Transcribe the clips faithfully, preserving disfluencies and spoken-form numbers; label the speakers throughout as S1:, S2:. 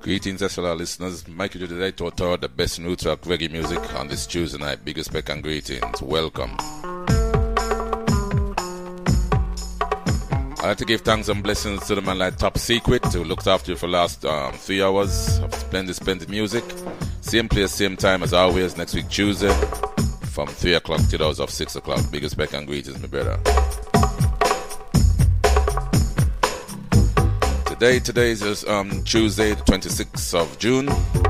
S1: Greetings, S L R listeners. Mikey do the day to tour the best new track reggae music on this Tuesday night. Big respect and greetings. Welcome. I'd like to give thanks and blessings to the man like Top Secret, who looked after you for the last um, three hours of splendid, splendid music. Same place, same time as always, next week Tuesday, from three o'clock till those of six o'clock. Big respect and greetings, my brother. Today, today is um, Tuesday, the twenty-sixth of June.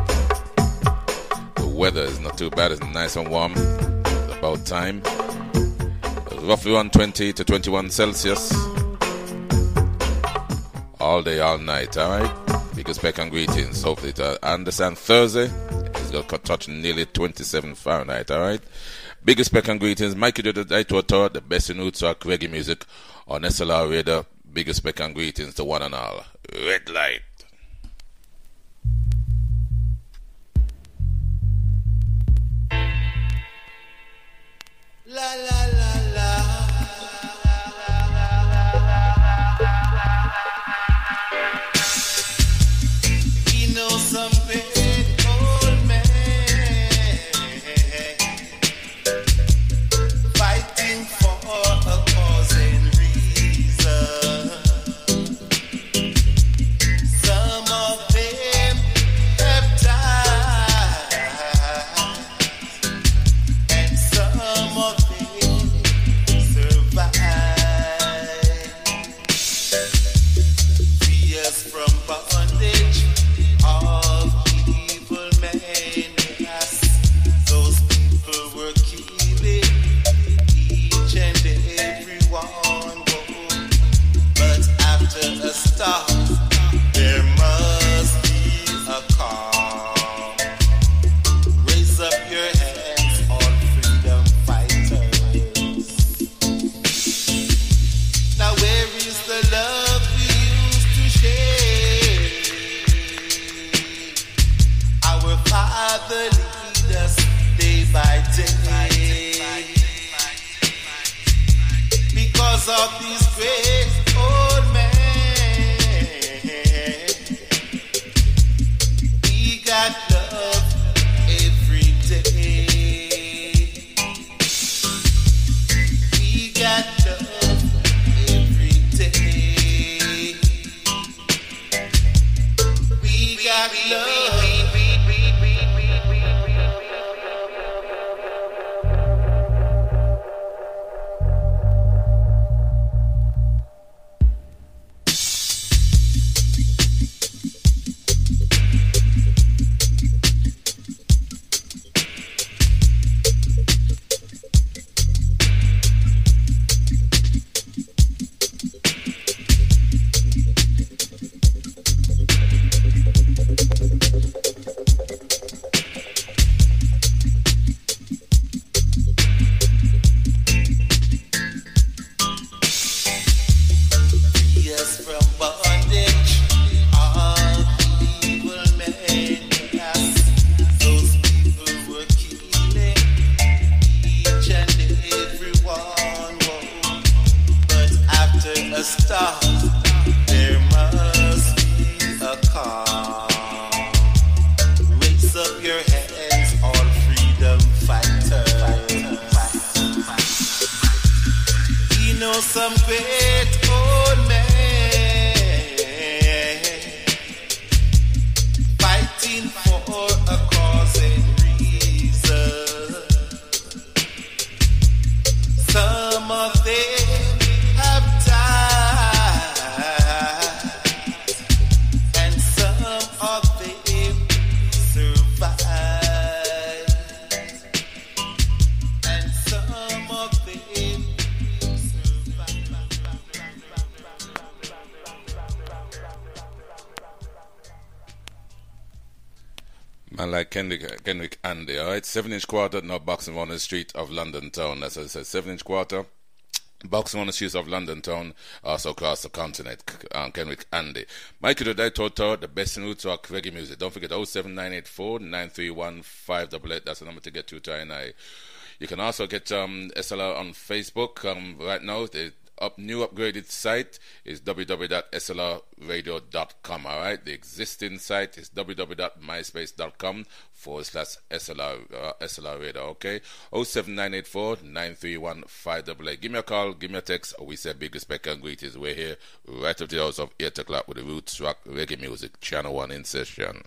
S1: The weather is not too bad, it's nice and warm. It's about time. It's roughly one twenty to twenty-one Celsius. All day, all night, alright? Big respect and greetings. Hopefully, to understand Thursday, it's going to touch nearly twenty-seven Fahrenheit, alright? Big respect and greetings. Mikey do the day to tour, the best in new track reggae music on S L R Radio. Big respect and greetings to one and all. Red light.
S2: La la la la. You know some great old man fighting for a cause and reason. Some of them have died, and some of them survived. Free us from bondage of evil men. Yes, those people were killing each and every one. But after a stop, there must be a calm. Raise up your hands, all freedom fighters. Now where is the love we used to share? Our Father lead us day by day. Because of these great old men, we got love every day. We got love every day. We got love. Free us from bondage of evil men. Yes, those people were killing each and every one. But after a stop, there must be a calm. Raise up your hands, all freedom fighters. We know some great old men fighting for a cause and reason. Some of them have died, and some of them survived, and some of them
S1: Man like Kendrick, Kendrick Andy, alright? seven inch quarter, now boxing on the street of London town. That's what I said, seven inch quarter. Boxing on the streets of London town, also across the continent. Um, Kendrick Andy. Mikey the Total, the best in root talk reggae music. Don't forget oh seven nine eight four nine three one five eight eight. That's the number to get to, Ty and I. You can also get um, S L R on Facebook. Um, right now, the up new upgraded site is w w w dot s l r radio dot com. All right, the existing site is w w w dot myspace dot com forward slash S L R uh, S L R radio. Okay, oh seven nine eight four nine three one five eight eight. Give me a call, give me a text. We say big respect and greetings. We're here right up to the hours of eight o'clock with the Roots Rock Reggae Music Channel One in session.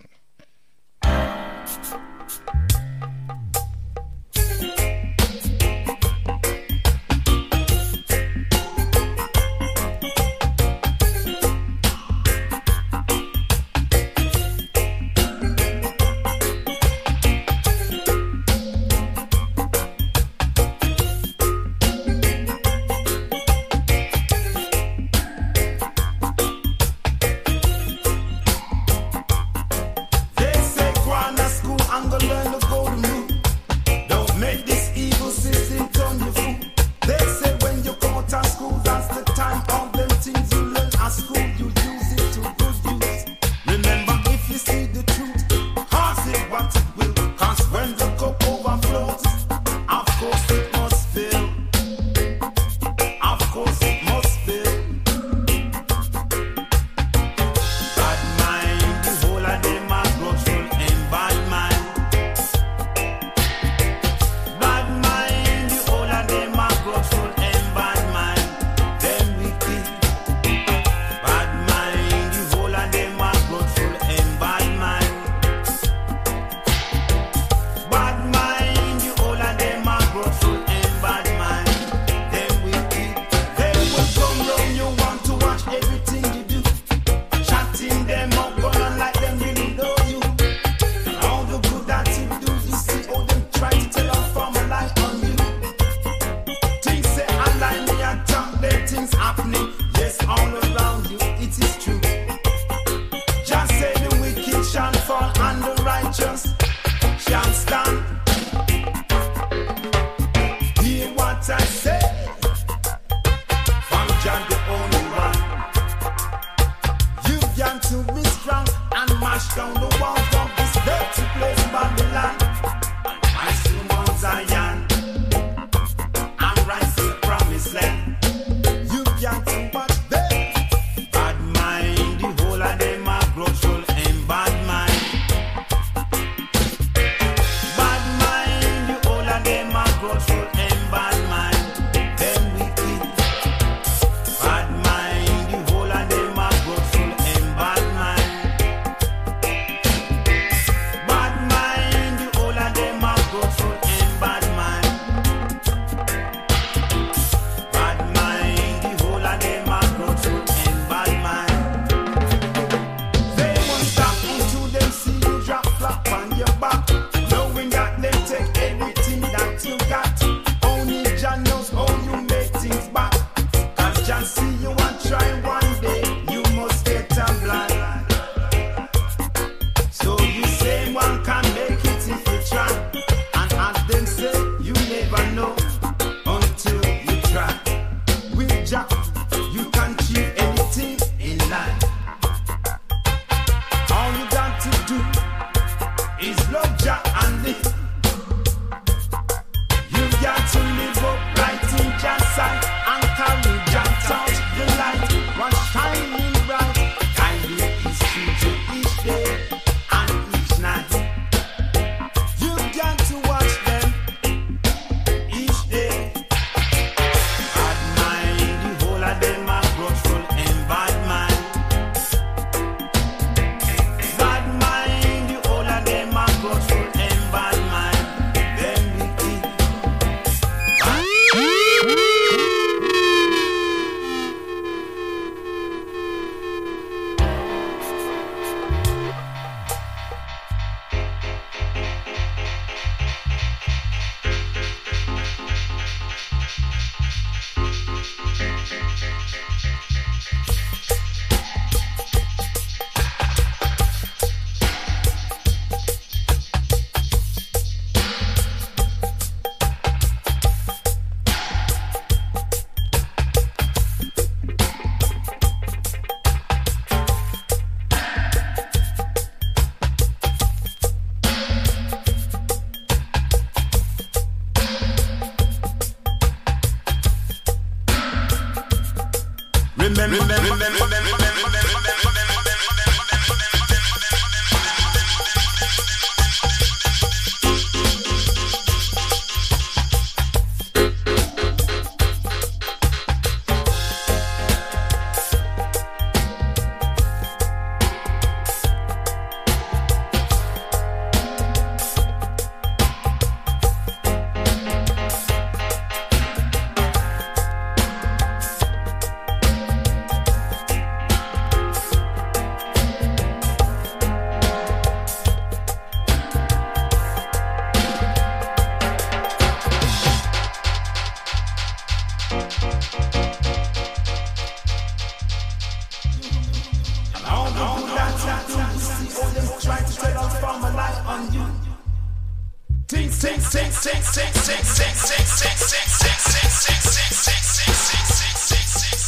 S3: on you. Sing, sing, sing, sing, sing, sing, sing, sing, sing, sing, sing, sing, sing, sing, sing, sing, sing, sing,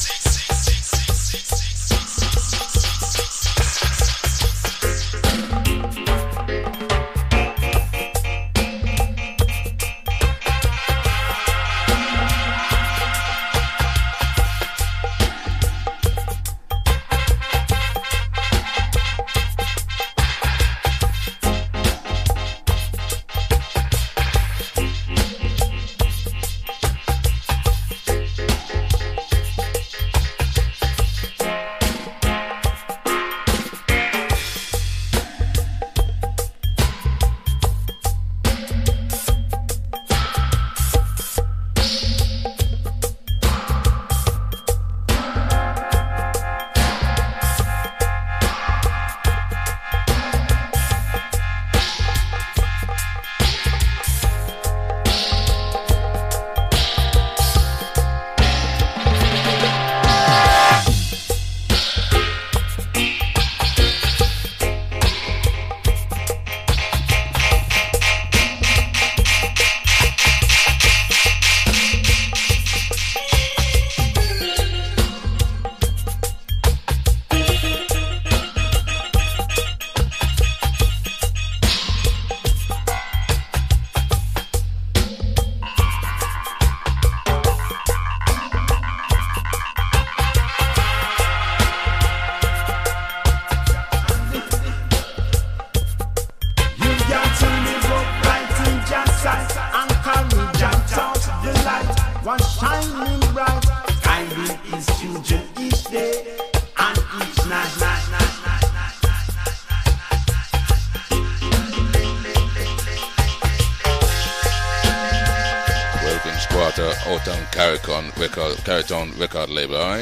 S3: Carrytown record label, alright?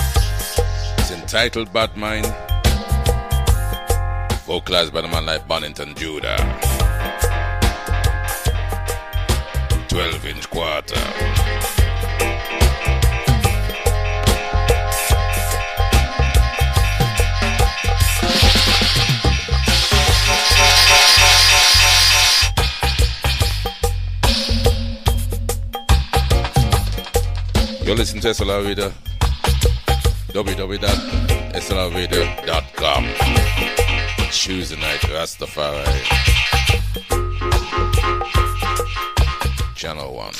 S3: It's entitled Bad Mind, vocalized by the man like Bonington Judah. twelve inch quarter. You're listening to S L R Radio, w w w dot s l r radio dot com. Tuesday night, Rastafari. Channel one.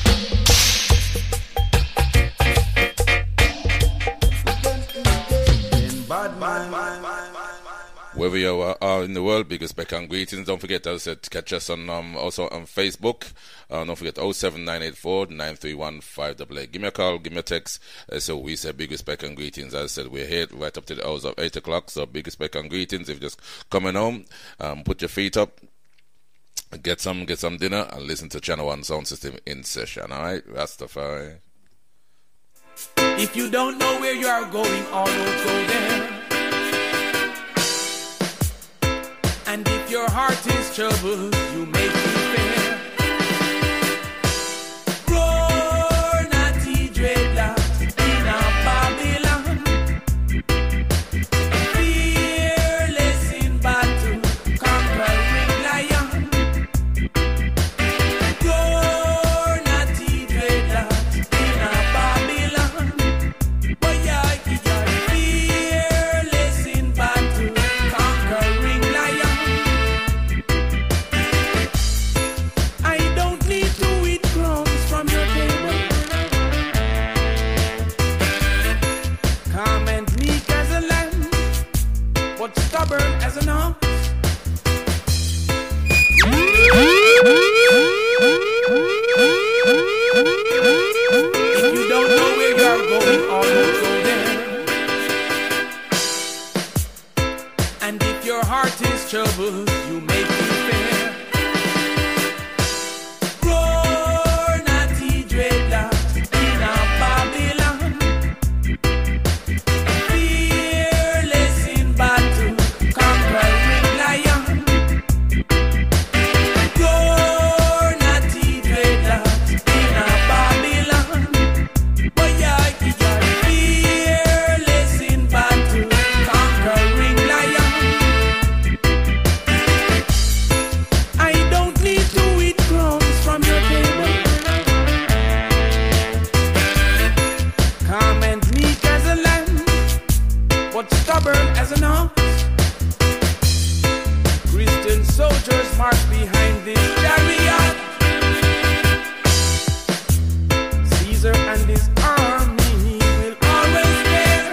S3: Wherever you are in the world, big respect and greetings. Don't forget, as I said, to catch us on um, also on Facebook. Uh, don't forget oh seven nine eight four nine three one five eight eight. Give me a call, give me a text. Uh, so we say big respect and greetings. As I said, we're here right up to the hours of eight o'clock. So big respect and greetings. If you're just coming home, um, put your feet up, get some get some dinner, and listen to Channel One Sound System in session. All right, Rastafari.
S4: If you don't know where you are going, almost go there. And if your heart is troubled, you make it fair. Roar, natty dreadlocks in a Babylon. Fearless in battle, conquering lion. Roar, natty dreadlocks in a Babylon. Boy, yeah, yeah, fearless in battle, conquering lion. Stubborn as an ox. If you don't know where you're going, almost go there. And if your heart is troubled, you make it fair. Roar, natty dreadlocks in a Babylon. Fearless in battle, conquering lion. Roar, natty dreadlocks in a Babylon. Boy, yeah, yeah, fearless in battle, conquering lion. march behind this chariot. Caesar and his army will always bear.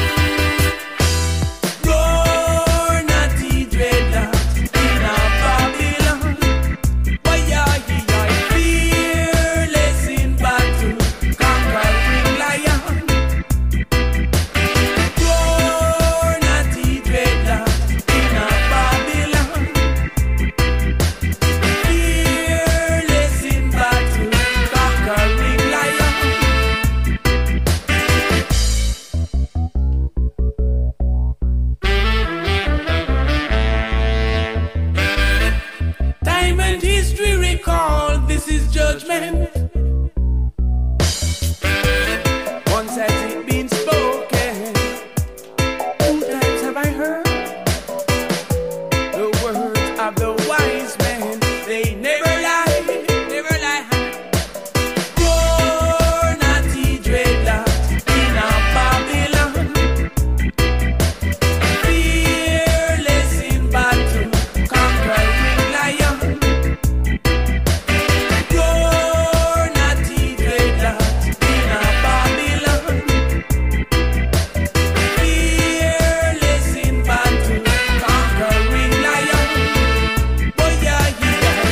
S4: Roar, naughty dreadlocks in a Babylon. Why are ye fearless in battle, conquering lion? Roar, naughty dreadlocks in a Babylon. Fearless in battle, conquering lion. Time and history recall, this is judgment. Once has it been spoken, two times have I heard the words of the wise men. They never lie, never lie. Roar, naughty dreadlocks in a Babylon. Fearless in battle, conquering lion. Roar, naughty dreadlocks in a Babylon. Fearless in battle, conquering lion. Boy, yeah, yeah.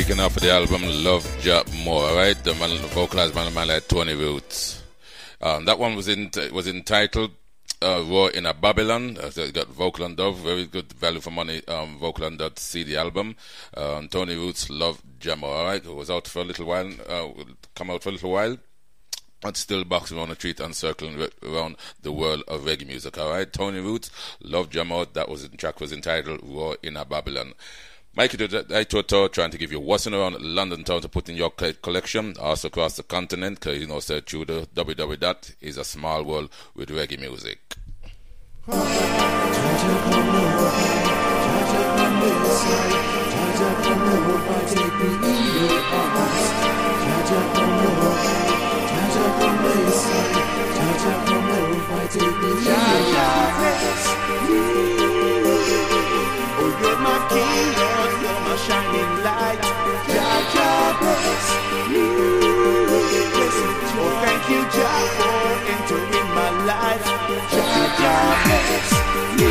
S1: kicking off the album Love Job More, right? The man, the vocalized man, man like Tony Roots. Um, that one was in was entitled uh, Raw in a Babylon. Uh, so it got vocal and dub, very good value for money. Um, vocal and dub C D album. Um, Tony Roots Love Job More, all right? It was out for a little while. Uh, come out for a little while. But still boxing around the street and circling around the world of reggae music, all right? Tony Roots Love Job More. That was the track was entitled Raw in a Babylon. Mikey did I tour trying to give you what's in around London town to put in your collection, also across the continent, because you know, search through the w w w dot is a small world with reggae music.
S4: Oh, you're my king, Lord, you're my shining light. Jah, Jah, bless me. Oh, thank you, Jah, for entering my life. Jah, Jah, bless me.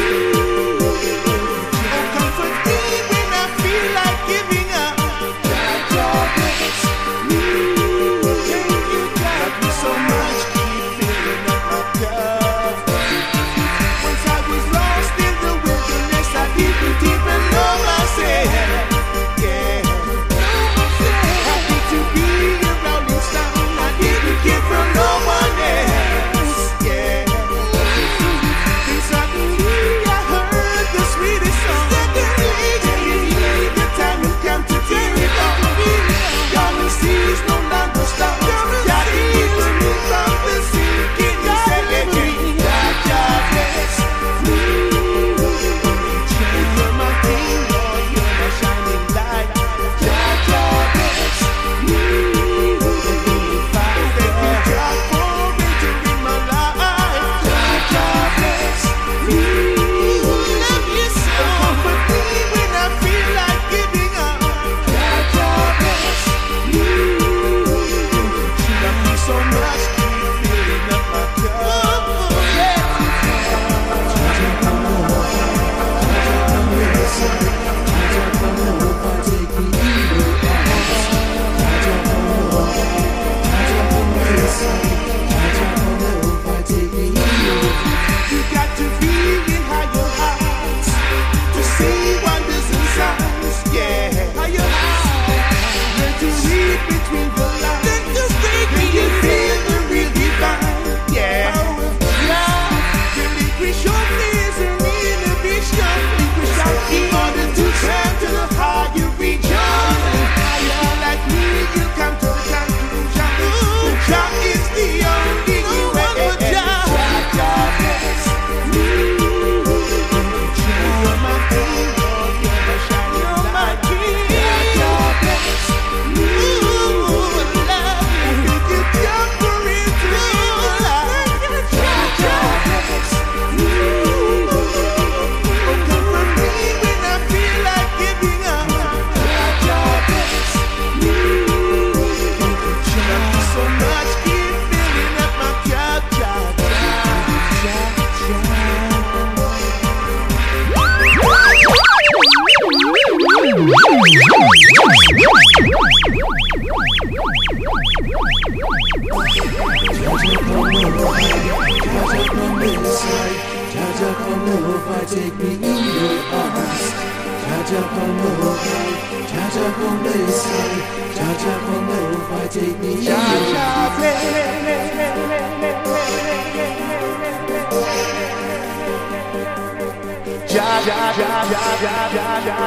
S4: Oh, comfort me when I feel like giving up. Jah, Jah, bless me. Thank you, Jah, love me so much, keep filling up my cup. Once I was lost in the wilderness, I didn't even know myself. Yeah, happy to be a rolling stone. I didn't get from no one else. Yeah, then suddenly I heard the sweetest song. Telling me the time will come to tear it off. Calling seas no longer stop. Gotta keep me from the sinking. You said it, Jah, Jah, bless me. You're my king, Lord, you're my shining light. Jah, Jah, bless me. Thank you, Jah, for entering my life. Jah, Jah, bless me. Love you so. Comfort me when I feel like giving up. Jah, Jah, bless me. Love me so much, keep filling up my cup. You got to be in higher heights to see wonders and signs. Yeah, higher heights. Learn to read between the lines. Then you feel the real divine. Yeah, relinquish your fears and inhibition. Relinquish out in order to turn to the higher region. Higher like me, you come to the conclusion. Jah is the only way. Jah, Jah, bless me. You're my king, Lord, you're my shining light. Jah, Jah, bless me. Ooh, I love you. Thank you, Jah, for entering my life. Jah, Jah, bless me. Oh, comfort me when I feel like giving up. Jah, Jah, bless me. Love you so much, keep filling up my cup. Jah, Jah,
S5: come over, take me in your arms. Jaja come over, Jaja come inside. Jaja come over, take me in your arms.
S4: Jah, Jah, Jah, Jah, Jah, Jah, Jah,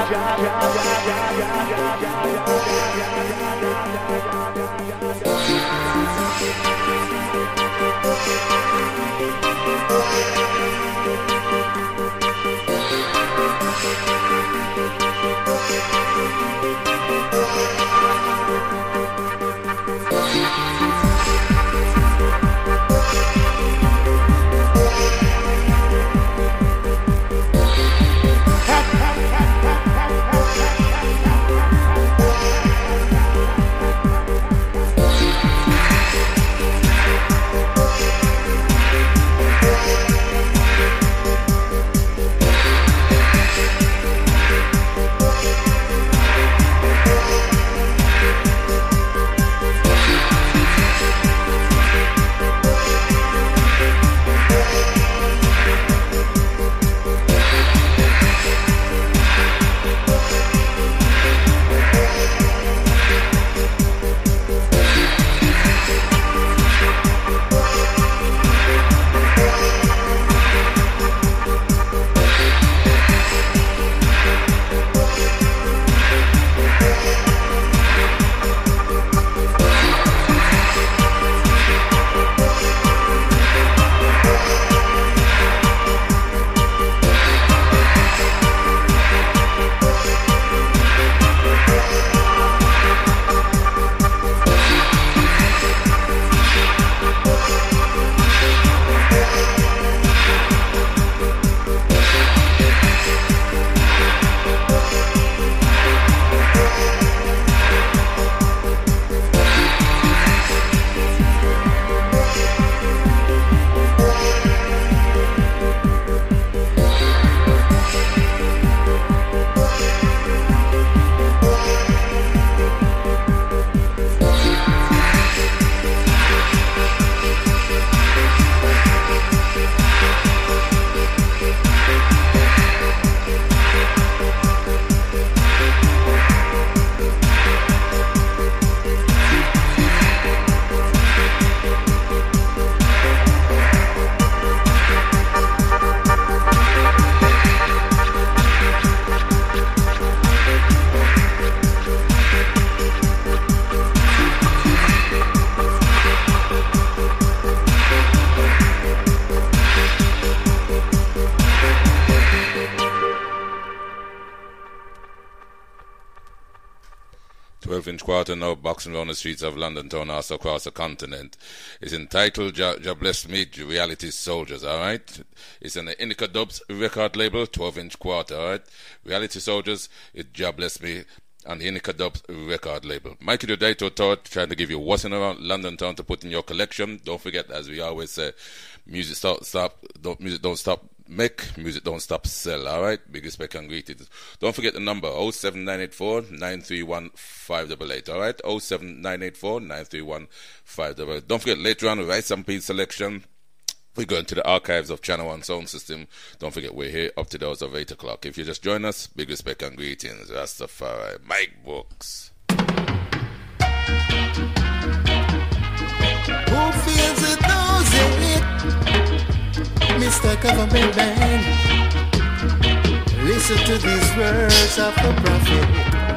S1: twelve inch quarter now, boxing around the streets of London town, also across the continent. It's entitled Jah Jah Bless Me, Reality Soldiers, alright? It's on the Indica Dubs record label, twelve inch quarter, alright? Reality Soldiers, it's Jah Bless Me, on the Indica Dubs record label. Mikey the Daito Thought, trying to give you what's in around London town to put in your collection. Don't forget, as we always say, music stop, stop, don't, music don't stop. Make music don't stop sell, alright? Big respect and greetings. Don't forget the number oh seven nine eight four nine three one five eight eight, alright? oh seven nine eight four nine three one five eight eight. Don't forget later on, Rice and Peace selection. We go into the archives of Channel One Sound System. Don't forget we're here up to those of eight o'clock. If you just join us, big respect and greetings. Rastafari, Mike Books.
S2: Who feels it knows it? Mister Government Man, listen to these words of the prophet.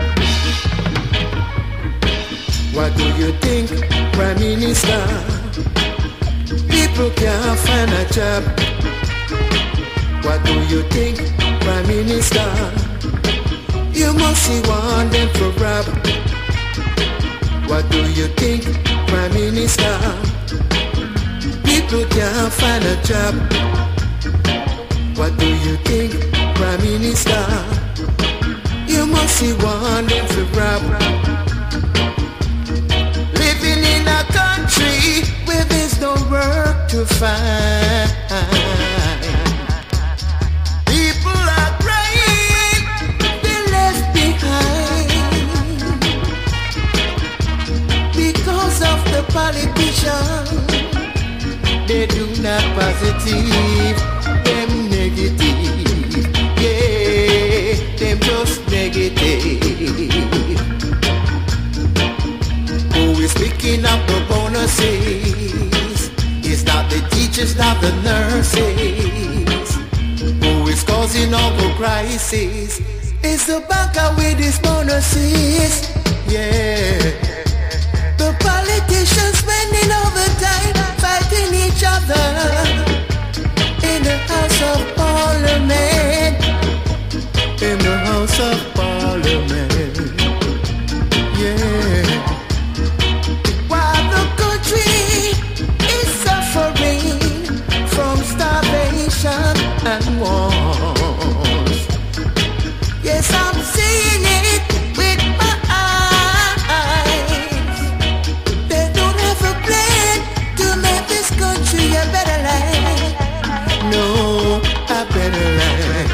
S2: What do you think, Prime Minister? People can't find a job. What do you think, Prime Minister? You must see one them for rob. What do you think, Prime Minister? People can't find a job. What do you think, Prime Minister? You must see one them for rob. Living in a country where there's no work to find. People are crying, they're left behind because of the politicians. They do not positive, them negative. Yeah, them just negative. Who is picking up the bonuses? It's not the teachers, not the nurses. Who is causing all the crisis? It's the banker with his bonuses. Yeah. The politicians spending all the time fighting each other in the House of Parliament. In the House of Parliament. Yeah. While the country is suffering from starvation and wars. Yes, I'm seeing it with my eyes. They don't have a plan to make this country a better land. No, a better land.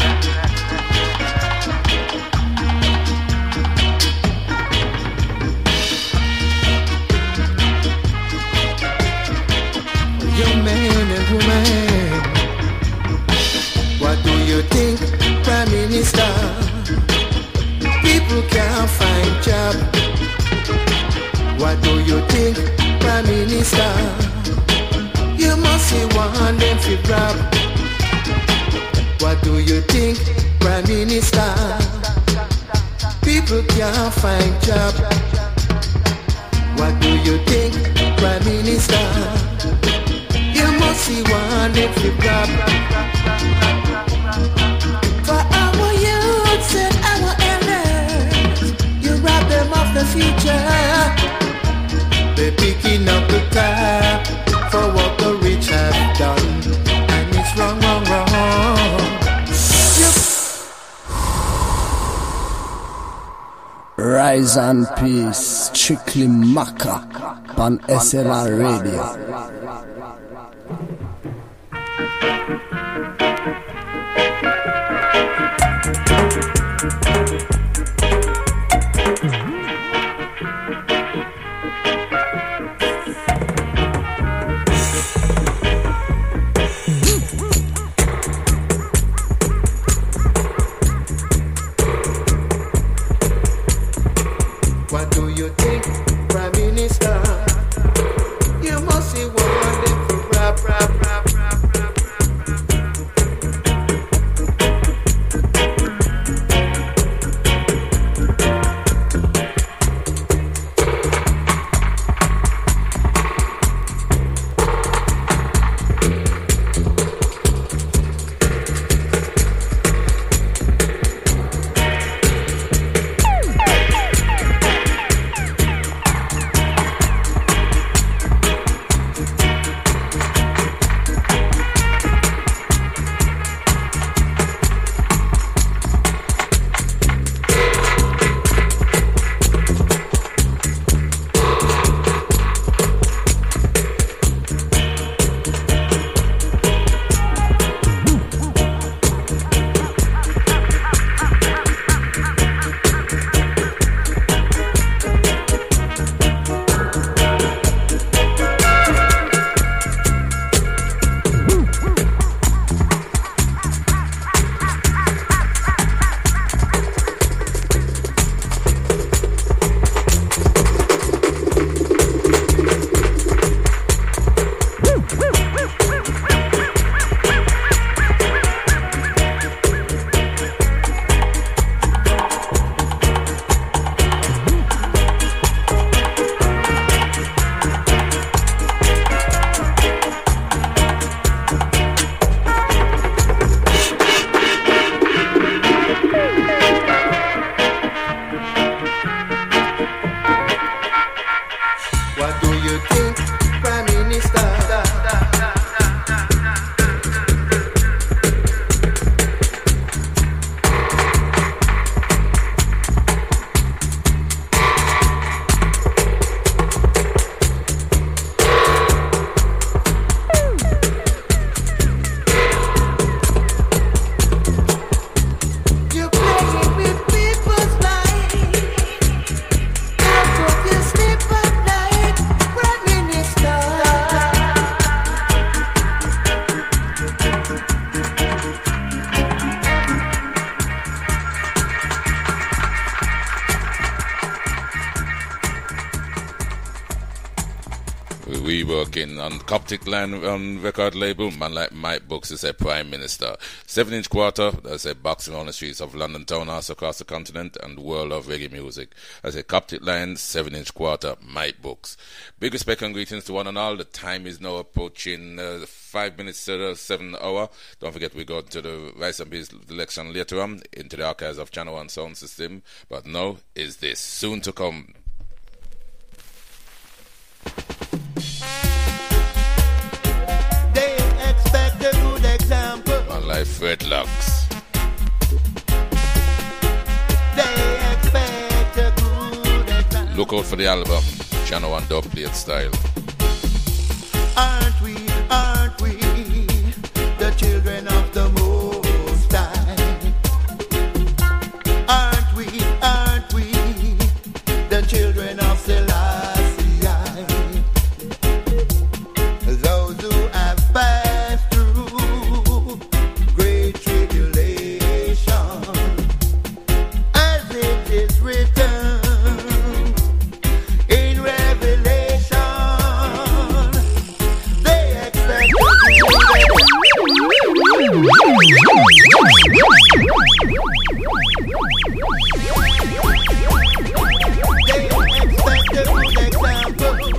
S2: Young man and woman, what do you think, Prime Minister? People can't find job. What do you think, Prime Minister? You must see one them fi grab. What do you think, Prime Minister? People can't find job. What do you think, Prime Minister? You must see one them fi grab. For our youths and our elders, you rob them of the future. They're picking up the tab for what the rich have done, and it's wrong, wrong, wrong. Yep.
S6: Rise and Peace, Strictly Maka, on S L R Radio.
S2: What do you think, Prime Minister? You must see what
S1: working on Coptic Line um, record label. Man like Mike Books is a Prime Minister. Seven inch quarter, that's a boxing on the streets of London town, also across the continent, and the world of reggae music. That's a Coptic Line, seven inch quarter, Mike Books. Big respect and greetings to one and all. The time is now approaching uh, five minutes to the seven hour. Don't forget we go to the Rice and Peace election later on, into the archives of Channel One Sound System. But now is this, soon to come.
S2: They expect a good example.
S1: My life dreadlocks.
S2: They expect a good example.
S1: Look out for the album, Channel One Dub Plate Style.
S2: Aren't we, aren't we, the children of the Most High? Aren't we, aren't we, the children of Selassie? Those who have passed through great tribulation, as it is written in Revelation, they expect a good example.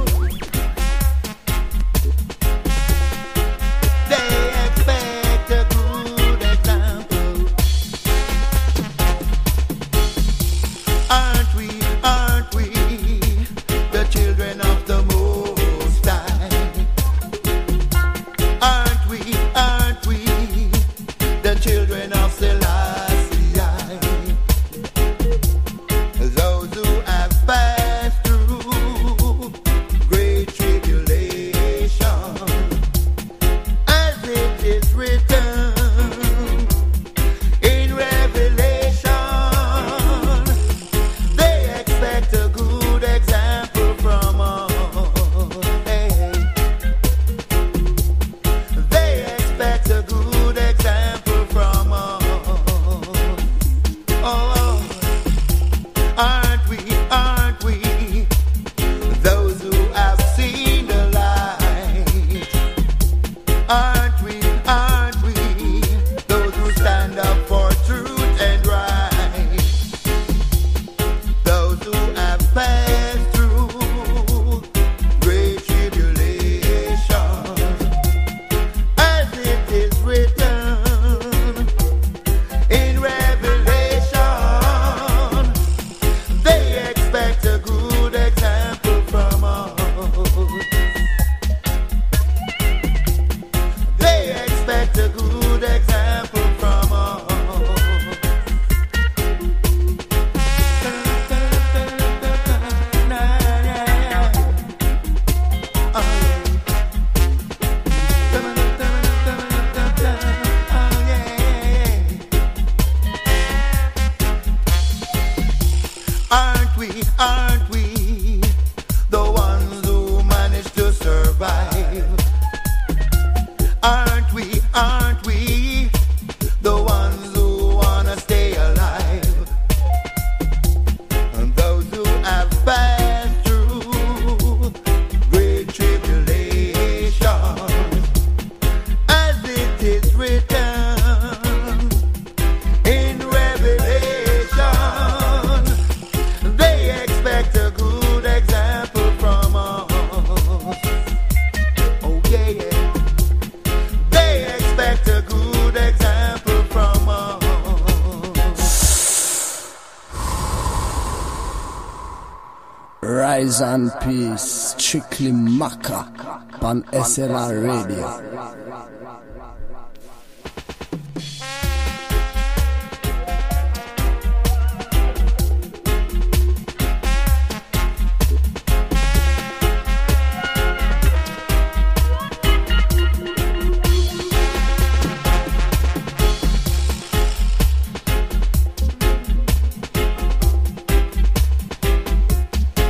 S6: Rise and Peace, Strictly Maka, on S L R Radio.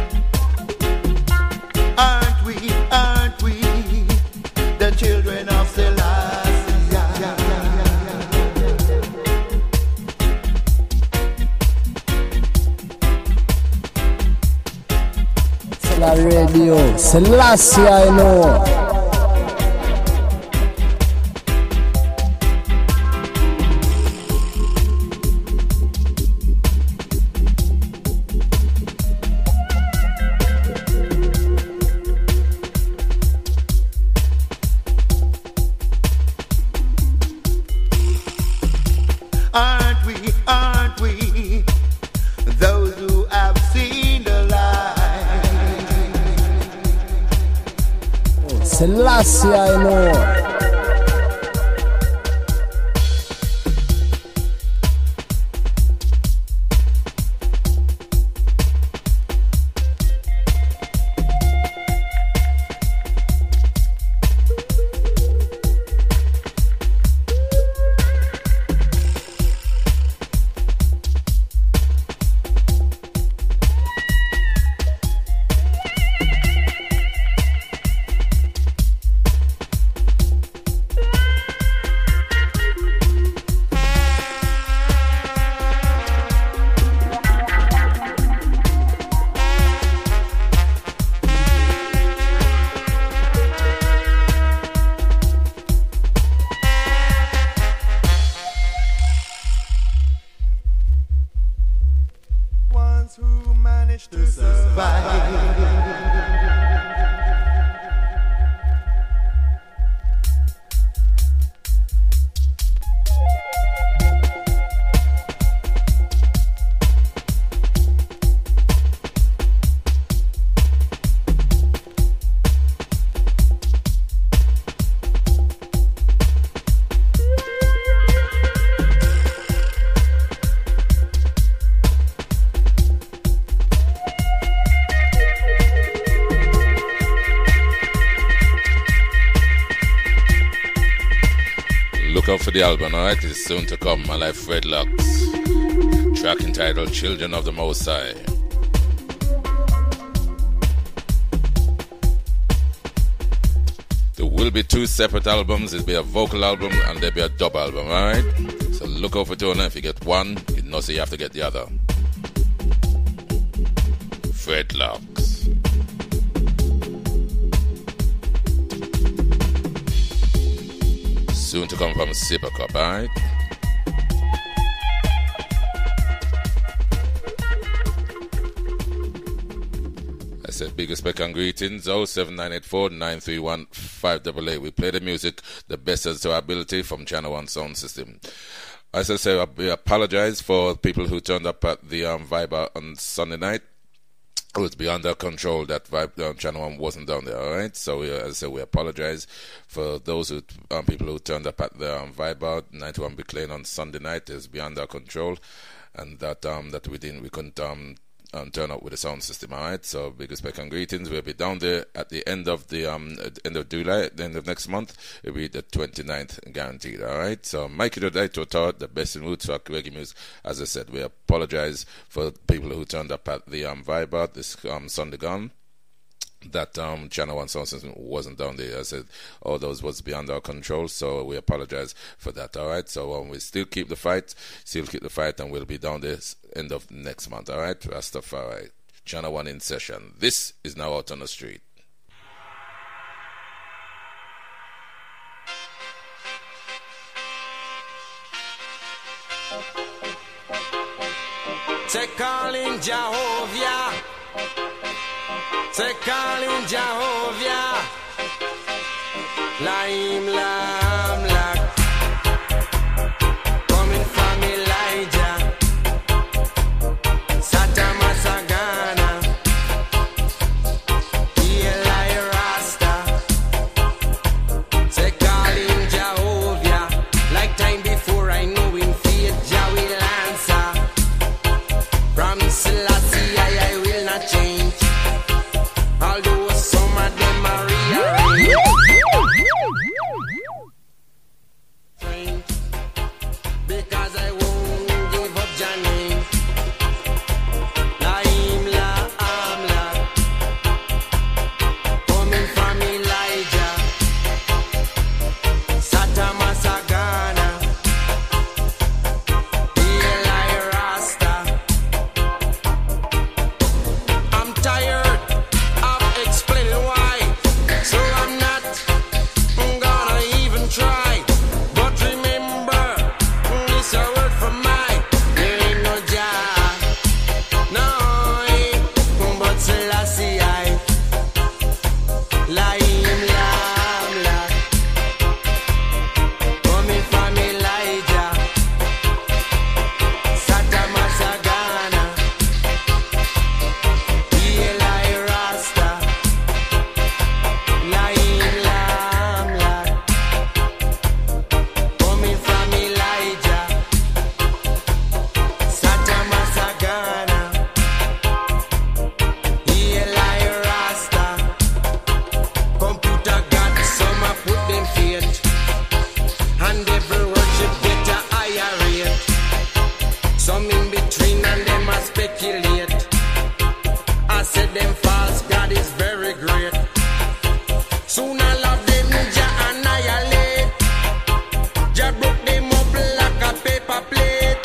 S2: Aren't we, aren't we, the children of
S6: Radio. Selassie I know.
S2: Aren't we, aren't we, those who have seen the light?
S6: Selassie I know.
S1: For the album, alright, is soon to come. My life, Redlocks. Track entitled Children of the Most High. There will be two separate albums. There'll be a vocal album and there'll be a dub album, alright? So look out for two, and if you get one, you know so you have to get the other. Redlocks. Soon to come from Sipper Cup, alright? I said big respect and greetings. oh seven nine eight four nine three one five eight eight. We play the music the best as to our ability from Channel one Sound System. As I say, we apologize for people who turned up at the um, Viber on Sunday night. It was beyond our control that Vibe, um, Channel one wasn't down there, all right? So, we, as I said, we apologize for those who, um, people who turned up at the um, Vibe ninety-one Brick Lane on Sunday night. It was beyond our control, and that um, that we didn't, we couldn't um, um, turn up with the sound system, all right? So, big respect and greetings. We'll be down there at the end of the um, at the end of July, at the end of next month. It'll be the twenty-ninth, guaranteed, all right? So, Mikey Dodai to Todd, the best in roots rock reggae music. As I said, we apologize for people who turned up at the um, Vibe this um, Sunday gone. That um, Channel one Sound System wasn't down there. I said all those was beyond our control, so we apologize for that, all right? So um, we still keep the fight, still keep the fight, and we'll be down there end of next month, all right? Rastafari, Channel one in session. This is now out on the street.
S7: Say calling Jehovah, say calling Jehovah, Laim Lam Lak, coming from Elijah, Satama Sagana, Eli Rasta, say calling Jehovah, like time before I know in faith Jah will answer. From Selassie I, I will not change, although some of them are rearranged. Some in between and them a speculate. I said them false, God is very great. Soon I love them, Jah annihilate. Jah broke them up like a paper plate.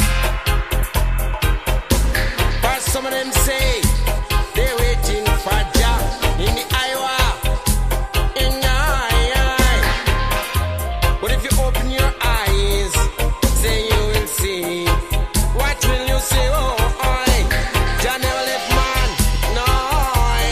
S7: But some of them say they're waiting for Jah in the Iowa, in the eye. But if you open your eyes, say you will see. What will you say? Oh, oi. Jah never left man, no.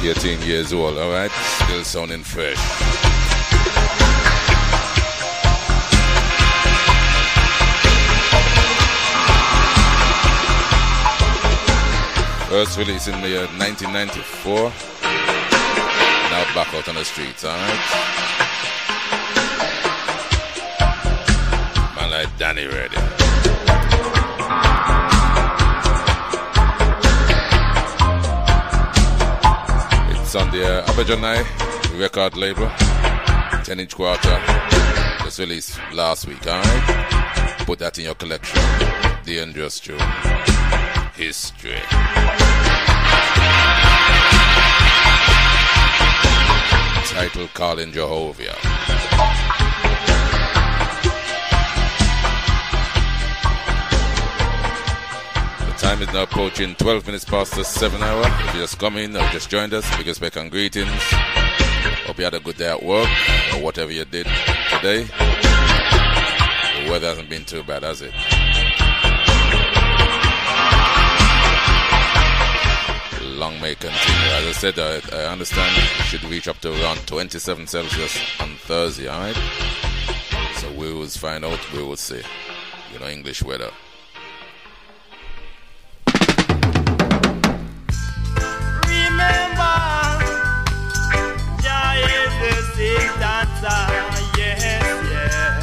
S1: eighteen years old, alright? Still sounding fresh. First release in the year nineteen ninety-four. Now back out on the streets, alright? Man like Danny Ready. It's on the uh, Abidjanai record label. ten inch quarter. Just released last week, alright? Put that in your collection. Dangerous tune. History. Title Calling Jehovah. The time is now approaching twelve minutes past the seven hour. If you just come in or just joined us, big respect and greetings. Hope you had a good day at work or whatever you did today. The weather hasn't been too bad, has it? Long may continue. As I said, I, I understand it should reach up to around twenty-seven Celsius on Thursday, alright? So we will find out, we will see. You know, English weather.
S8: Remember, Jah is the same dancer, yes, yes.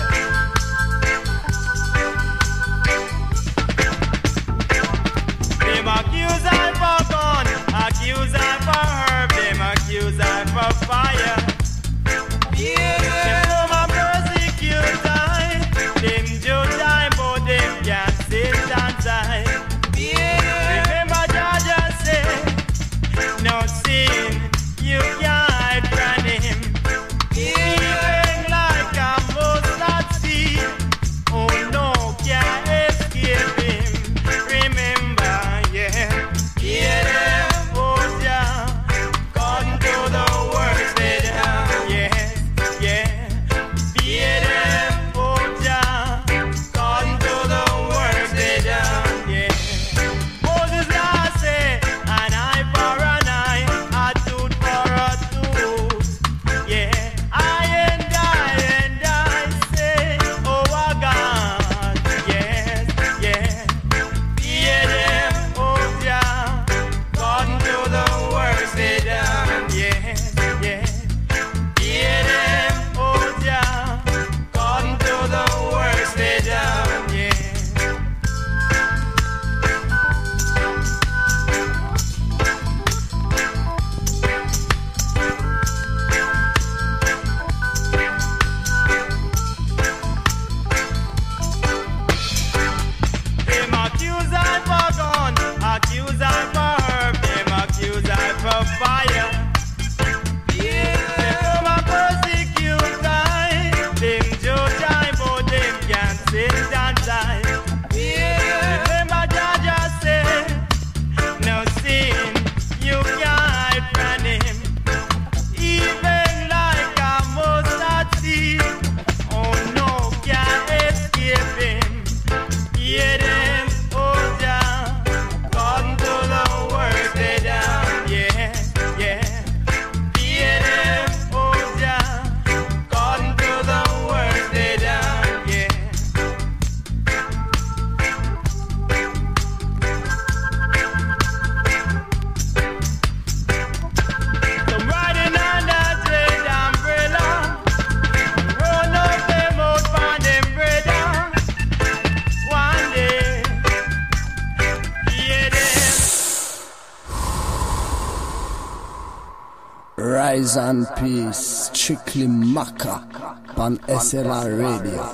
S8: Them accuse I for gun, accuse I for herb, them accuse I for fire. Yeah, them come and persecute I, them judge I, but them can't sit and die. Yeah, remember Jah just said, no sin, you can't hide from him. Even like a mustard seed, oh no, can't escape him. Remember, yeah, yeah, them, oh Jah, come to the works they done, yeah, yeah. Yeah, them, oh Jah, come to the works they done, yeah. Moses last said, an eye for an eye, a tooth for a tooth. Yeah, I and I and I say, oh our God, yes, yes. Yeah, them, oh Jah, come to the works they done, yes, yes. Yeah, them, oh Jah, come to the works they done, yes. Them accuse I for gun, accuse I for herb, them accuse I for fire. Yeah, them come and persecute I, them judge I, but them can't sit and die. Yeah, remember Jah just said, no sin, you can't hide from him. Even like a mustard seed, oh no, can't escape him. Yeah, them, oh Jah, come to the work they done, yeah, yeah. Yeah, them, oh Jah, come to the work they done, yeah. So riding on that red umbrella, run up them out for them brother. One day, yeah, them.
S6: Rise and peace, strictly Maka, on S L R Radio.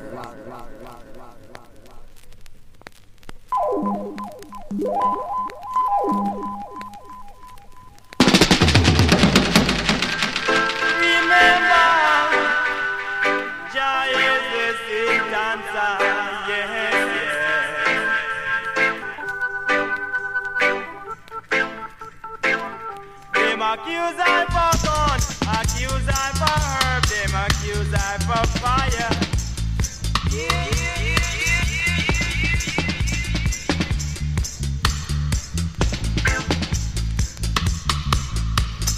S8: Remember, Jah is the same dancer, yes, yes. Them accuse I for gun, accuse I for herb, them accuse I for fire. Yeah, yeah, yeah, yeah, yeah.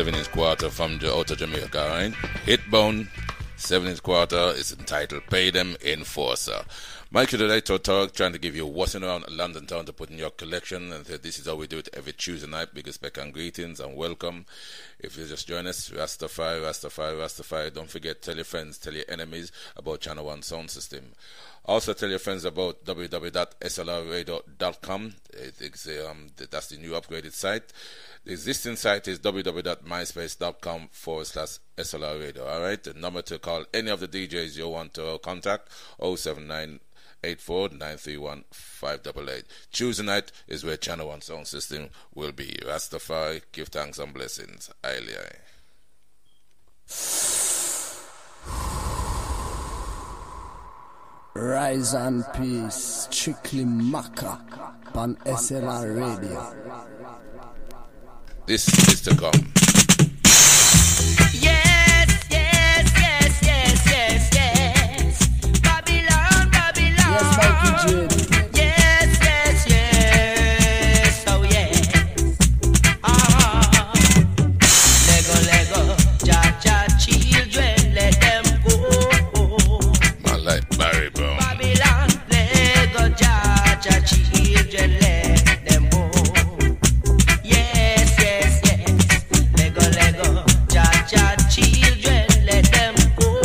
S1: seven inch quarter from the out of Jamaica, right? Hitbone, seven inch quarter is entitled Pay Them Enforcer. Michael today to talk, trying to give you what's in around London town to put in your collection, and this is how we do it every Tuesday night. Biggest back and greetings and welcome. If you just join us, Rastafari, Rastafari, Rastafari. Don't forget, tell your friends, tell your enemies about Channel One Sound System. Also tell your friends about w w w dot s l r radio dot com. It's, um, that's the new upgraded site. The existing site is w w w dot myspace dot com forward slash S L R radio. Alright, the number to call any of the D Js you want to contact, oh seven nine eight four nine three one five eight eight. Tuesday night is where Channel One Sound System will be. Rastafari, give thanks and blessings. Aye, aye.
S6: Rise and peace, strictly Maka, on S L R radio.
S1: This is to come.
S9: Yes, yes, yes, yes, yes, yes. Babylon, Babylon.
S6: Yes, Mikey J.
S9: Yes, yes, yes. Oh, yes. Ah. Lego, Lego. Cha, cha, children, let them go.
S1: My life, Barry Brown.
S9: Babylon, Lego, cha, cha, children, let them go. Yes, yes, yes. Lego, Lego, cha, cha, children, let them go.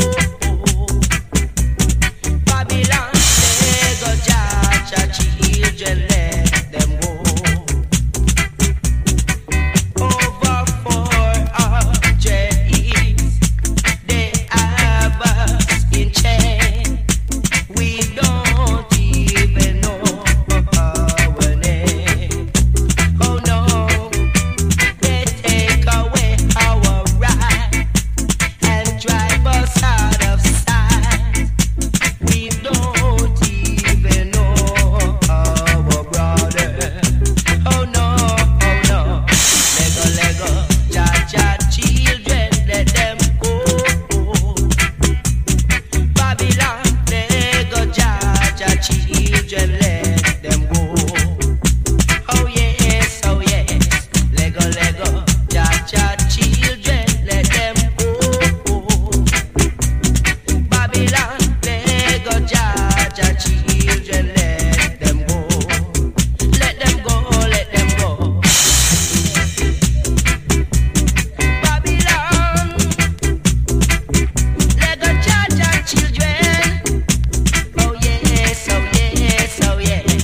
S9: Babylon, Lego, cha, cha, children, let them go. Over four hundred years, they have us in chain. We don't even know our name. Oh no, they take away our right and drive us out of sight. We don't even know our brother. Oh no, oh no. Lego, Lego, cha cha children, let them go. Babylon, Lego, cha cha children, let them go. Oh yes, oh yes. Lego, Lego, cha cha children, let them go. Babylon, Lego, cha cha children, let them go. Let them go, let them go. Babylon, Lego, cha cha children. Oh yes, oh yes, oh yes.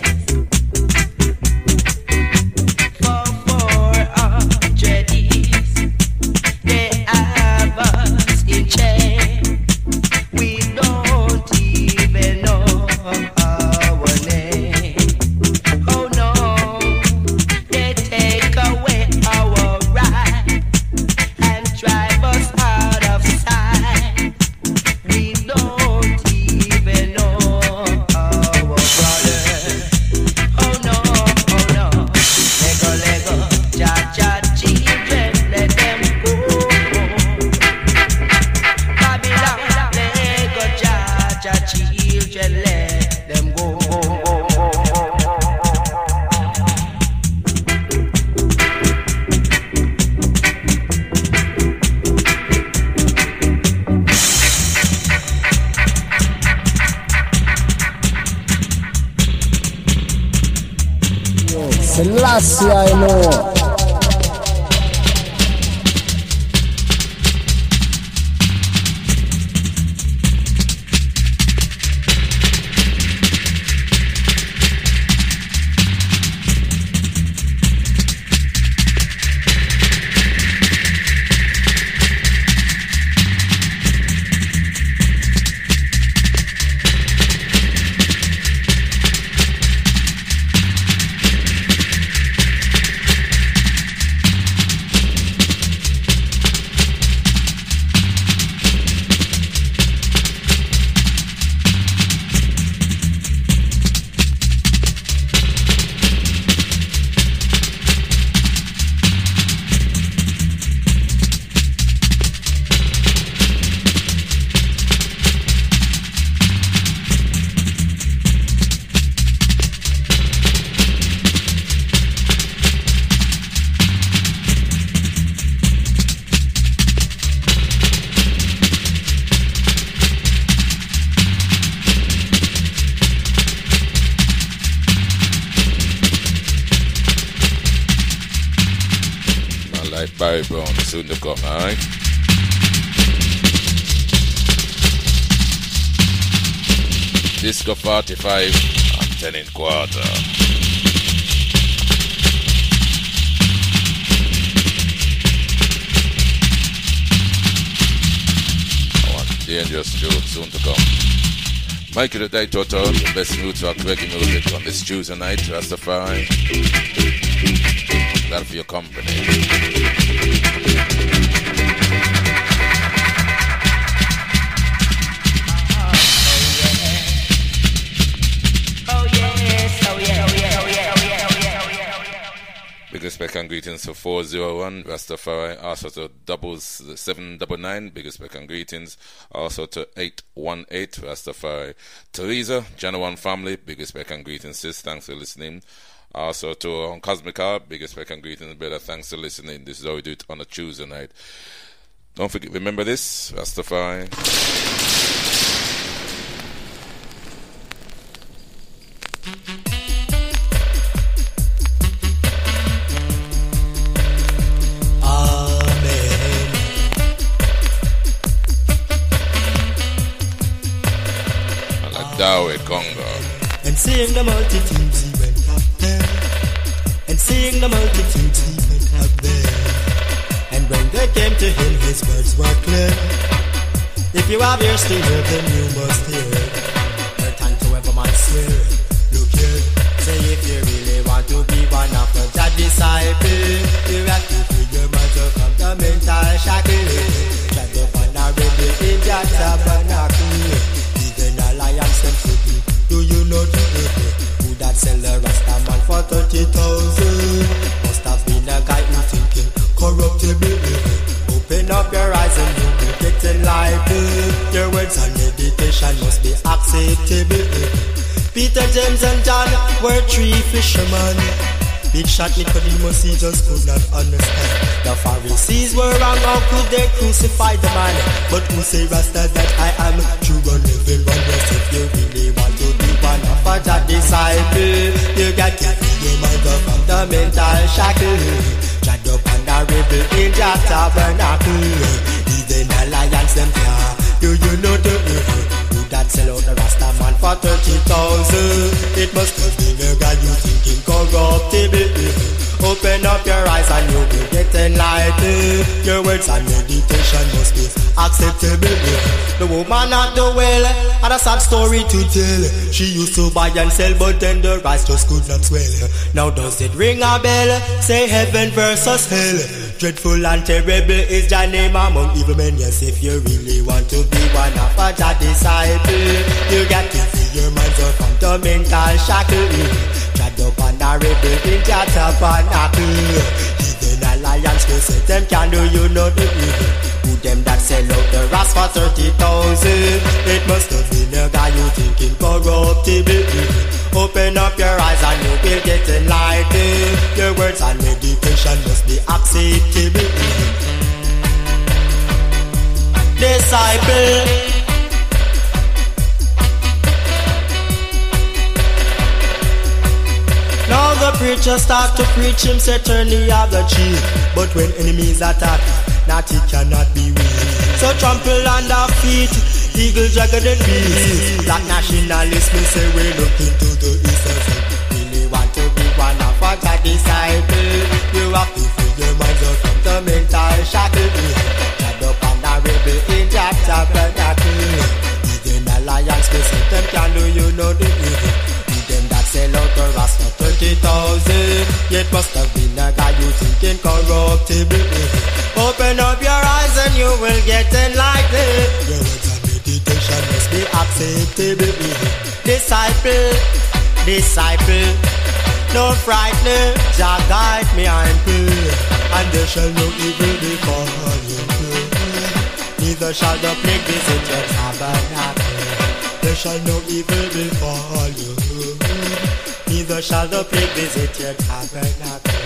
S9: For four hundred years, they have us in chain. We don't even know our name. Oh no, they take away our right and drive us out of sight. We don't even know our brother. Oh no, oh no. Lego, Lego, cha cha children, let them go. Babylon, Lego, cha cha children, let them go.
S6: Selassie, I know.
S1: like Barry Brown, soon to come, alright? Disco forty-five and ten in quarter. I want dangerous truth soon to come. Mikey the Day Toto, the best roots rock reggae music on this Tuesday night, Rastafari. Glad for your company. Big respect and greetings to four oh one Rastafari, also to doubles seven nine nine, big respect and greetings, also to eight one eight Rastafari. Teresa, Jana One family, big respect and greetings, sis, thanks for listening. Also to um, Cosmic Heart, big respect and greetings, brother, thanks for listening. This is how we do it on a Tuesday night. Don't forget, remember this, Rastafari. Dawe Congo.
S10: And seeing the multitudes he went up there. And seeing the multitudes he went up there. And when they came to him his words were clear. If you have ears to hear them you must hear. Your time to ever man swear. Look here, say if you really want to be one of the disciples, you have to free your mind from the mental shackle. Shut up and already in that tabernacle. Alliance and Fuji. Do you know the people who that sell the Rasta man for thirty thousand? Must have been a guy who thinking corruptible. Open up your eyes and you will get enlightened. Your words and meditation must be acceptable. Peter, James and John were three fishermen. Big shot Nicodemus, he just could not understand. The Pharisees were wrong, how could they crucify the man? But who say Rasta that I am true and living wonders? If you really want to be one of a disciple, you got to free your mind from the mental shackle. Shut up and a rebel in your tabernacle. Even alliance them here. Do you know the who that sell out the Rasta man for thirty thousand? It must have been a guy you thinking corruptible. Open up your eyes and you will get enlightened. Your words and meditation must be acceptable. The woman at the well had a sad story to tell. She used to buy and sell, but then the rice just could not swell. Now does it ring a bell? Say heaven versus hell. Dreadful and terrible is your name among evil men. Yes, if you really want to be one of a disciple, you got to free your mind from the mental shackle. Shut up and a rebel in your tabernacle. Even alliance will say them can do you know the evil. Who them that sell out the Ras for thirty thousand? It must have been a guy you thinking corruptible. Open up your eyes and you will get enlightened. Your words and meditation must be acceptable. Disciple. Now the preacher start to preach him, say turn the other cheek. But when enemies attack, not it cannot be weak. So trample on their feet, eagle, dragon and beast. Black nationalists may say we look into the east. Really want to be one of a God disciple. You have to free your minds out from the mental shackle. Shut up and a rebel in that tabernacle. Even alliance may say them can do you know the evil. Sell out the Ras for thirty thousand. Yet must have been a guy you thinking corruptible. Open up your eyes and you will get enlightened. Your words and meditation must be acceptable. Disciple, disciple, don't frighten me, Jah guide me and pray. And there shall no evil befall you. Neither shall the plague visit your tabernacle. There shall no evil befall you. Neither shall the plague visit your tabernacle.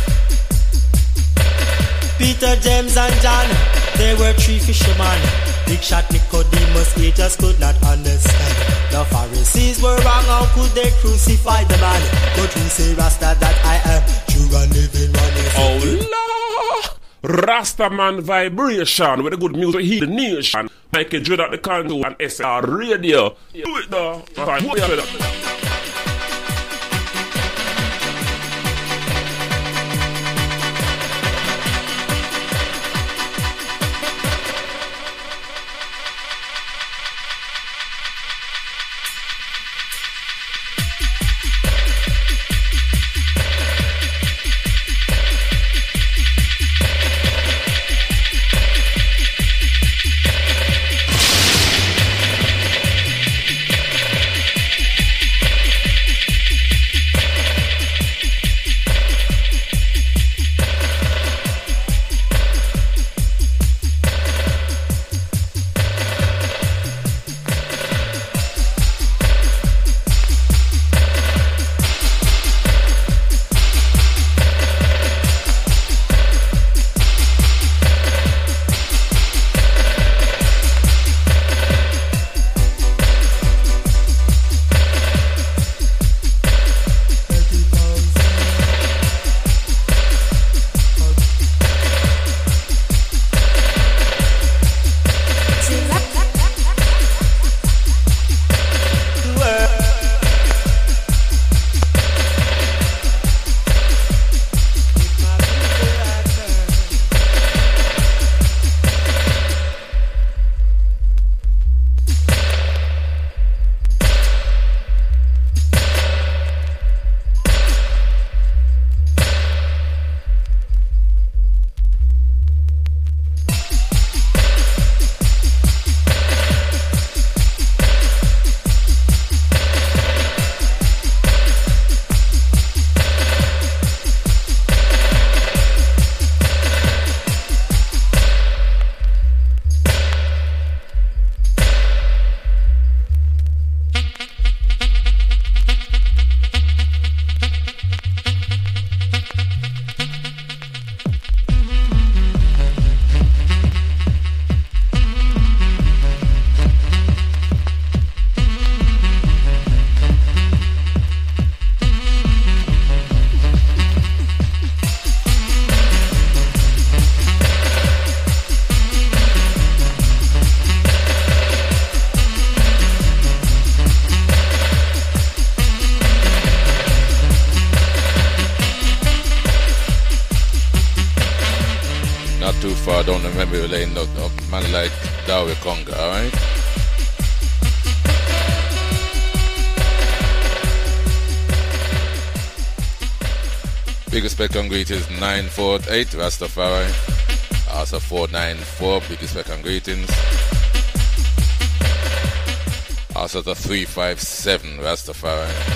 S10: Peter, James and John, they were three fishermen. big shot Nicodemus, he just could not understand. The Pharisees were wrong, how could they crucify the man? But who say Rasta that I am true and living one?
S11: Oh Lord! Rastaman vibration with the good music, heal the nation. Like a dread at the candle and S R radio. Do it though.
S1: far down the memory lane of a man like Dawi Conga, alright? Big respect and greetings nine four eight Rastafari. Also four nine four, big respect and greetings. Also the three five seven Rastafari.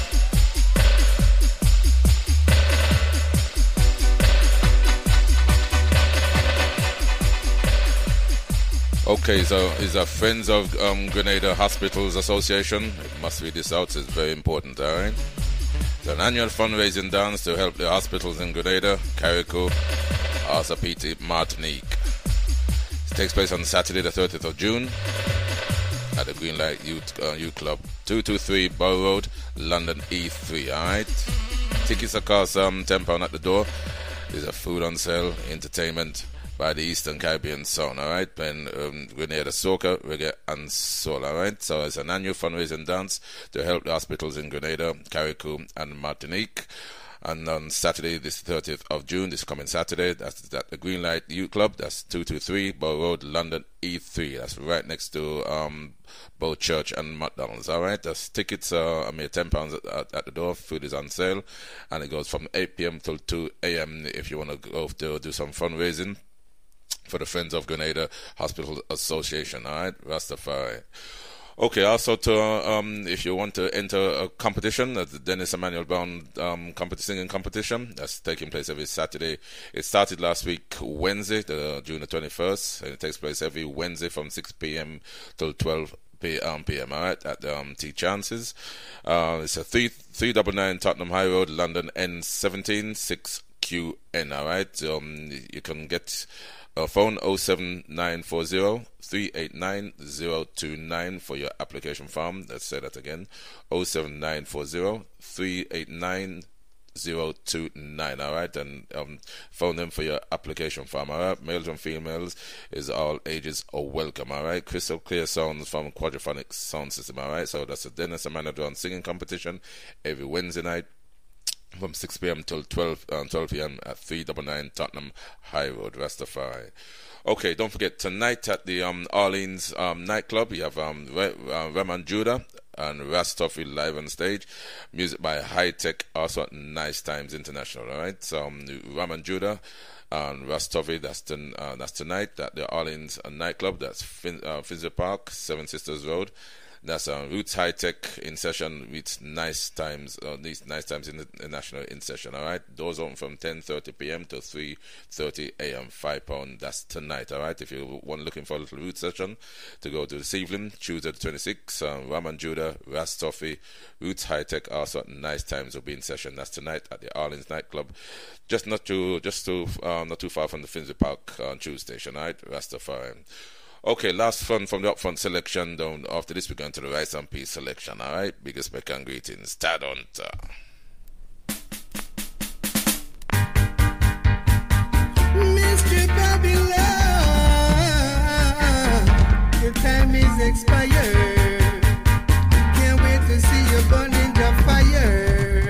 S1: Okay, so is a Friends of um, Grenada Hospitals Association. It must read this out, it's very important, alright? It's an annual fundraising dance to help the hospitals in Grenada, Carriacou, also P T Martinique. It takes place on Saturday the thirtieth of June at the Greenlight Youth, uh, Youth Club, two two three Borough Road, London E three, alright? Tickets are cost um, ten pounds at the door. There's a food on sale, entertainment by the Eastern Caribbean Sound, alright? Playing um, Grenada Soca, Reggae and Soul, alright? So it's an annual fundraising dance to help the hospitals in Grenada, Carriacou and Martinique. And on Saturday, this thirtieth of June, this coming Saturday, that's at the Greenlight Youth Club, that's two two three Borough Road, London E three. That's right next to um, both church and McDonald's, alright? That's tickets, uh, I mean, ten pounds at, at, at the door, food is on sale, and it goes from eight p.m. till two a.m. if you want to go to do some fundraising for the Friends of Grenada Hospital Association, alright? Rastafari. Okay, also to um, if you want to enter a competition, uh, the Dennis Emmanuel Brown um, compet- singing competition that's taking place every Saturday. It started last week Wednesday, the June the twenty-first, and it takes place every Wednesday from six p.m. till twelve p.m. Alright, at um, T Chances. Uh, it's a three three nine nine Tottenham High Road, London N seventeen six Q N. Alright, um, you can get
S3: Uh, phone oh seven nine four zero, three eight nine, zero two nine for your application form. Let's say that again. oh seven nine four zero, three eight nine, zero two nine. All right, and um, phone them for your application form. All right, males and females is all ages are welcome. All right, crystal clear sounds from Quadraphonic Sound System. All right, so that's a Dennis Amanadron singing competition every Wednesday night from six p.m. till twelve um, twelve p.m. at three ninety-nine Tottenham High Road, Rastafari. Okay, don't forget, tonight at the um, Orleans um, nightclub, we have um, Re- uh, Raman Judah and Rastoffy live on stage. Music by High Tech, also at Nice Times International. All right, so um, Raman Judah and Rastoffy, that's, ten, uh, that's tonight at the Orleans uh, nightclub. That's fin- uh, Finsbury Park, Seven Sisters Road. That's uh, Roots High Tech in session with Nice Times, uh, these Nice Times International in session. All right, doors open from ten thirty p.m. to three thirty a.m. Five pound. That's tonight. All right. If you want looking for a little Roots session to go to this evening, Tuesday the twenty-sixth, uh, Raman Judah, Rastoffy, Roots High Tech, also at Nice Times will be in session. That's tonight at the Orleans nightclub, just not too, just too, um, not too far from the Finsbury Park uh, Tube Station. All right, Rastafari. Okay, last fun from the upfront selection. Down after this, we're going to the Rice and Peace selection. All right, biggest spec and greetings. Tad Hunter.
S12: Mister Babylon, your time is expired. Can't wait to see you burning the fire.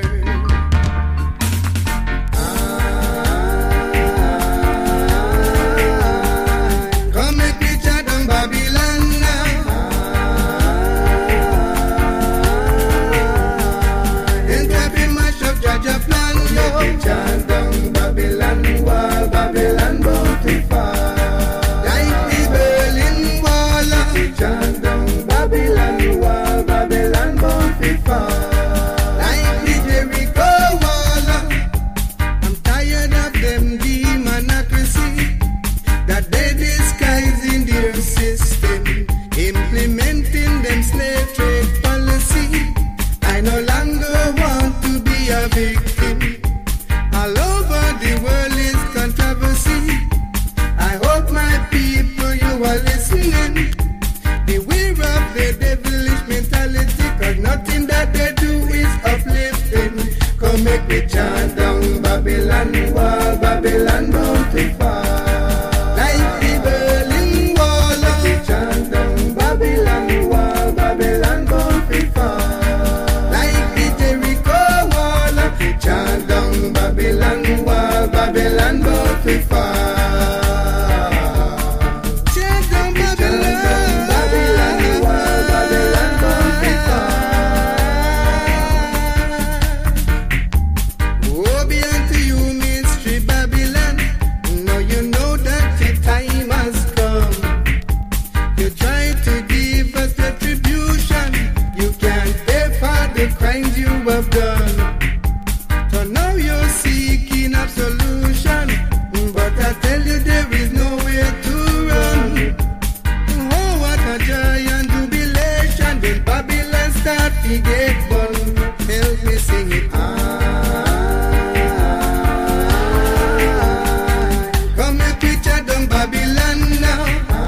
S2: Chant down Babylon wall, Babylon bound to fall.
S12: Like the Berlin Wall.
S2: Chant down Babylon wall, Babylon bound to fall.
S12: Like the Jericho Wall. I'm tired of them demonocracy that they disguise in their system, implementing them slave trade policy. I no longer want to be a victim. All over the world is controversy. I hope my people, you are listening. Beware of the devilish mentality, cause nothing that they do is uplifting. Come make me chant down Babylon wall, Babylon bound to fall. Like the Berlin Wall.
S2: Chant down Babylon wall, Babylon bound to fall.
S12: Like the Jericho Wall.
S2: Chant down Babylon wall, Babylon bound to fall.
S12: Chant down Babylon,
S2: Babylon wall, Babylon bound to fall.
S12: Woe be unto you, mystery Babylon. Now you know that your time has come. You try to give us retribution. You can't pay for the crimes you have done. So now you're seeking absolution, but I tell you there is nowhere to run. Oh, what a joy and jubilation when Babylon start to get born. Help me sing it. Ah, come and picture down Babylon now.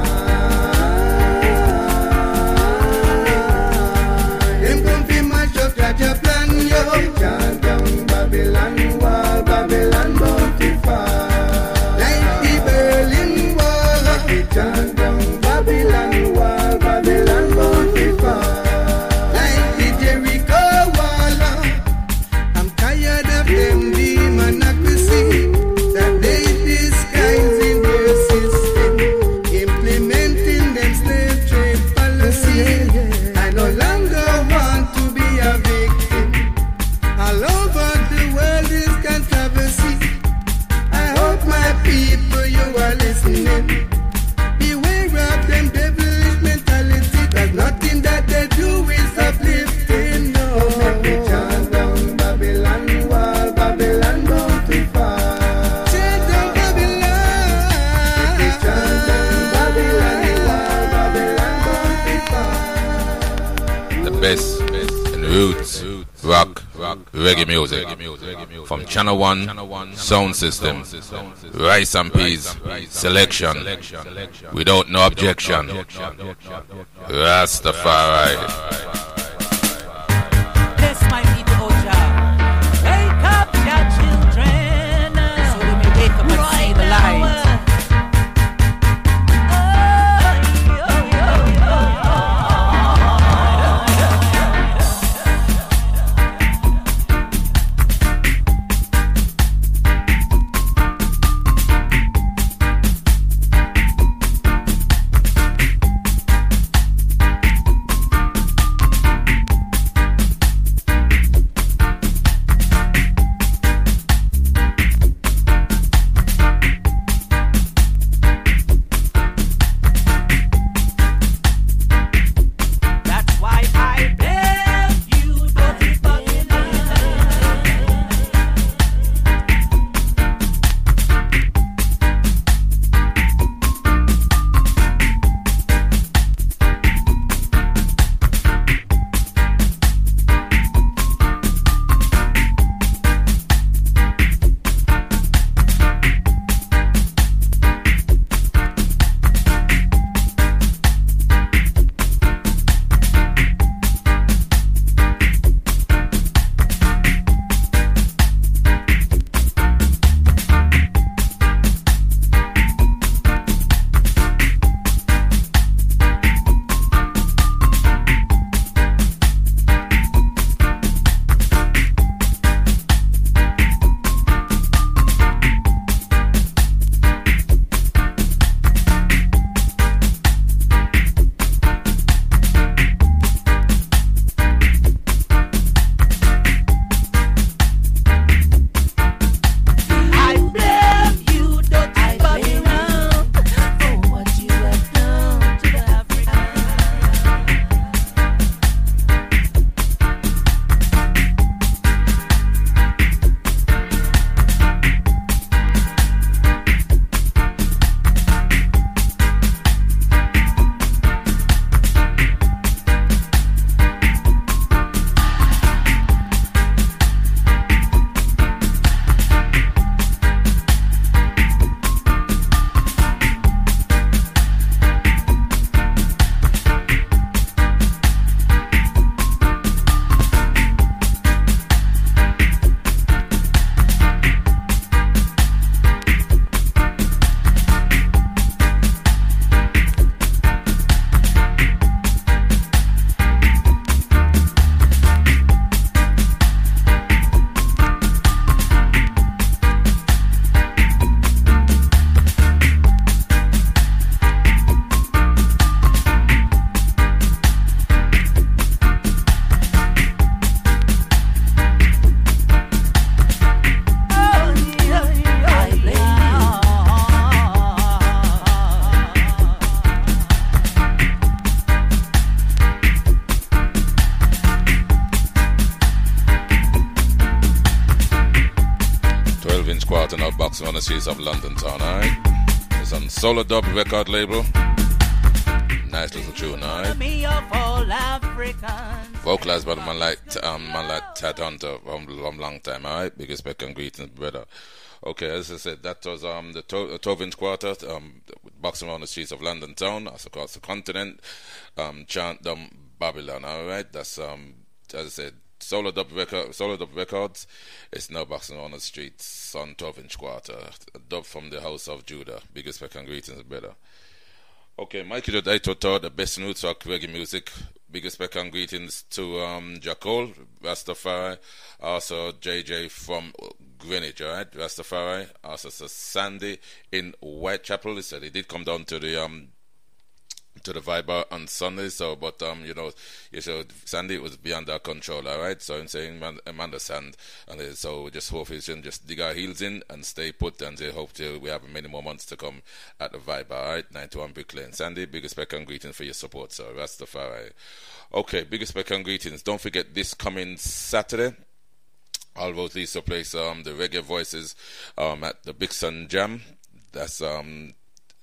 S12: Ah, them come fi mash up Raja plan, yo.
S2: Chant down Babylon wall, Babylon bound to fall.
S12: Like the Berlin Wall.
S2: Chant down Babylon wall, Babylon bound to fall.
S12: Like the Jericho Wall. I'm tired of them demonocracy that they disguise in their system, implementing them slave trade policy. I no longer want to be a victim. All over the world is controversy. I hope my people, you are listening. Beware of them devilish mentality, cause nothing that they do is uplifting, no.
S2: Chant down Babylon wall, Babylon bound to fall.
S12: Chant down Babylon.
S2: Chant down Babylon wall, Babylon bound to fall.
S3: The best, best
S1: roots, rock, reggae music. From Channel One, sound system, rice and peas, selection, without no objection. Rastafari.
S13: Bless my people, oh Jah. Wake up, your children, so they may wake up and see the light.
S1: Boxing on the streets of London town, alright? It's on Solar Dub record label. Nice little tune, alright? Vocalized by the man like um, man like Tad Hunter from a long, long time, alright? Biggest respect and greetings, brother. Okay, as I said, that was um the twelve inch quarter, um, boxing on the streets of London town, as across the continent. Um, chant them Babylon, alright? That's um, as I said, Solar Dub record, Solar Dub Records. It's now boxing on the streets on twelve inch quarter. A dub from the House of Judah. Biggest respect and greetings, brother. Okay, Mikey the Daito taught the best roots rock reggae music. Biggest respect and greetings to um Jacol, Rastafari, also J J from Greenwich, alright, Rastafari, also so Sandy in Whitechapel. He said he did come down to the um to the Viber on Sunday, so but um you know you know Sandy was beyond our control, alright. So I'm saying man, I'm understand, and uh, so we just hope we can just dig our heels in and stay put, and they hope to we have many more months to come at the Viber, alright. ninety-one Brick Lane. Sandy, big respect and greetings for your support, so Rastafari. Okay, big respect and greetings. Don't forget this coming Saturday, Alvo Lisa plays um the reggae voices um at the Big Sun Jam. That's um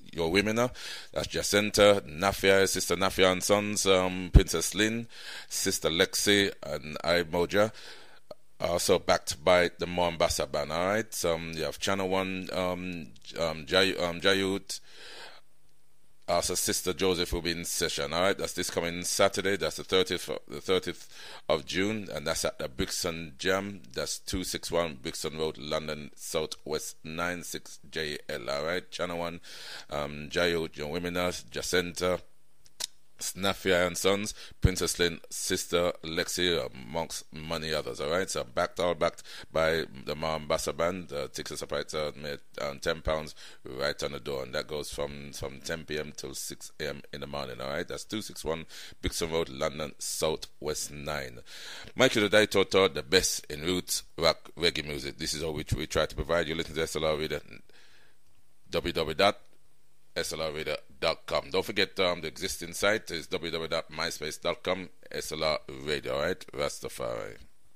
S1: Your Women. uh, That's Jacinta, Nafia, Sister Nafia and Sons, um, Princess Lynn, Sister Lexi, and I Moja. Also backed by the Mombasa band, alright? So, um, you have Channel one, um, um, Jay, um, Jayut. Also, Sister Joseph will be in session. All right, that's this coming Saturday. That's the thirtieth, the thirtieth of June, and that's at the Brixton Jam. That's two six one Brixton Road, London South West nine six J L. All right, Channel One, um, Jayo, John Womeners, Jacinta, Snafia and Sons, Princess Lynn, Sister Lexi, amongst many others. All right, so backed all backed by the Mombasa band. Uh, tickets are priced uh, made um, ten pounds right on the door, and that goes from from ten p.m. till six a.m. in the morning. All right, that's two six one Brixton Road, London South West nine. Michael the Toto, the best in roots rock reggae music. This is all which we try to provide. You listen to S L R Radio, w w w dot S L R radio dot com. Don't forget um, the existing site is w w w dot myspace dot com. S L R Radio, alright? Rastafari.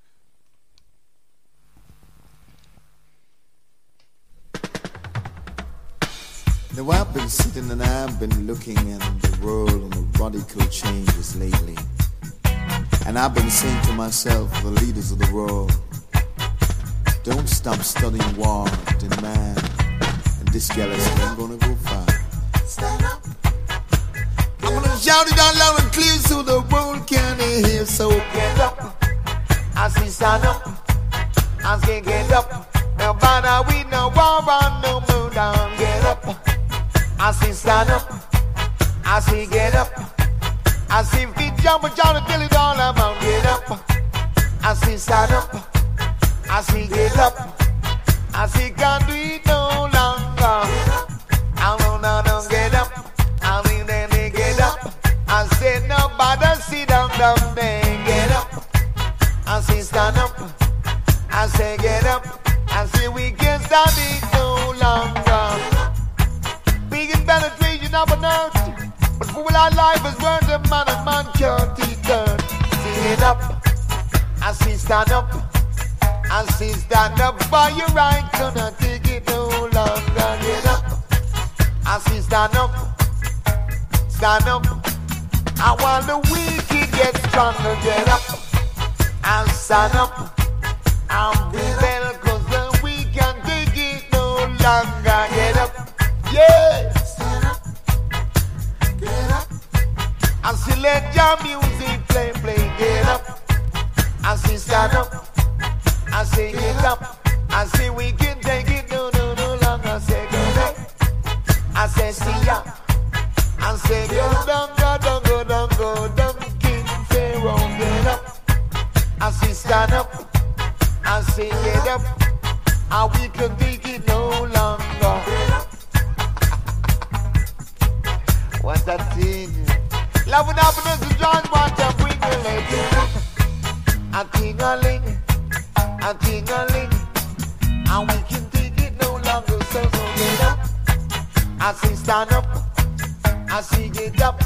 S2: Now I've been sitting and I've been looking at the world and the radical changes lately. And I've been saying to myself, the leaders of the world, don't stop studying war and man. And this galaxy ain't gonna go far. Stand up. I'm gonna shout it out loud and clear so the world can hear. So get up. I see stand up. I say get up. No matter we no war on no moon down. Get up. I see stand up. I see get up. I see feet jump and jump until it all about. Get up. I see stand up. I see get up. I see can't do it no longer. I don't know, don't get up. I mean, then they get up. I say, nobody sit down, down there. Get up. I say, stand up. I say, get up. I say, we can't stand it no longer. Big penetration of an earth. But for our life is worth a man and man can't return. See it up. I say, stand up. I say, stand up for your right. Gonna take it no longer. Get up. I see stand up, stand up. I want the wicked get stronger, get up. And stand up, and rebel, cause the weak can take it no longer. Get up, yeah. Stand up, get up. I see let your music play, play, get up. I see stand up, I say get up. I say we can take it no, no, no longer. Say get up. I say see ya. I say go down, go down, go down, go down. King Pharaoh, get up. I say stand up. I say get up. And we can take it no longer. What a thing. Love and happiness is John want to bring the lady. A ting-a-ling, a ting-a-ling. And we can take it no longer. So, so get up. I see stand up, I see get up.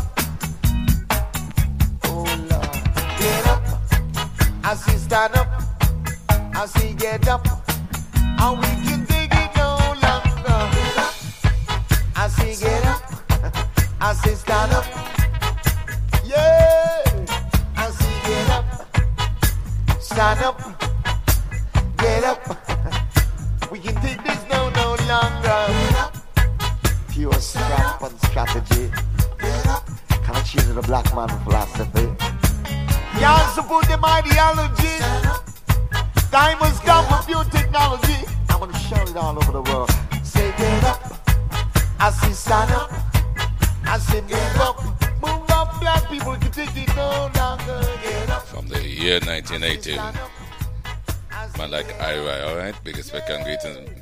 S2: Oh Lord, get up. I see stand up, I see get up. And we can take it no longer. I see get up, I see stand up. Yeah, I see get up, stand up, get up. We can take this no no longer. Pure scrap and strategy. Can I change the black man philosophy? Y'all support them ideology. Time has come for pure technology. I'm gonna shout it all over the world. Say get up. I see stand up. I say move up. Move up, black people can take it no longer. Get up.
S1: From the year nineteen eighty. Man like Ira, alright? Biggest respect and greetings.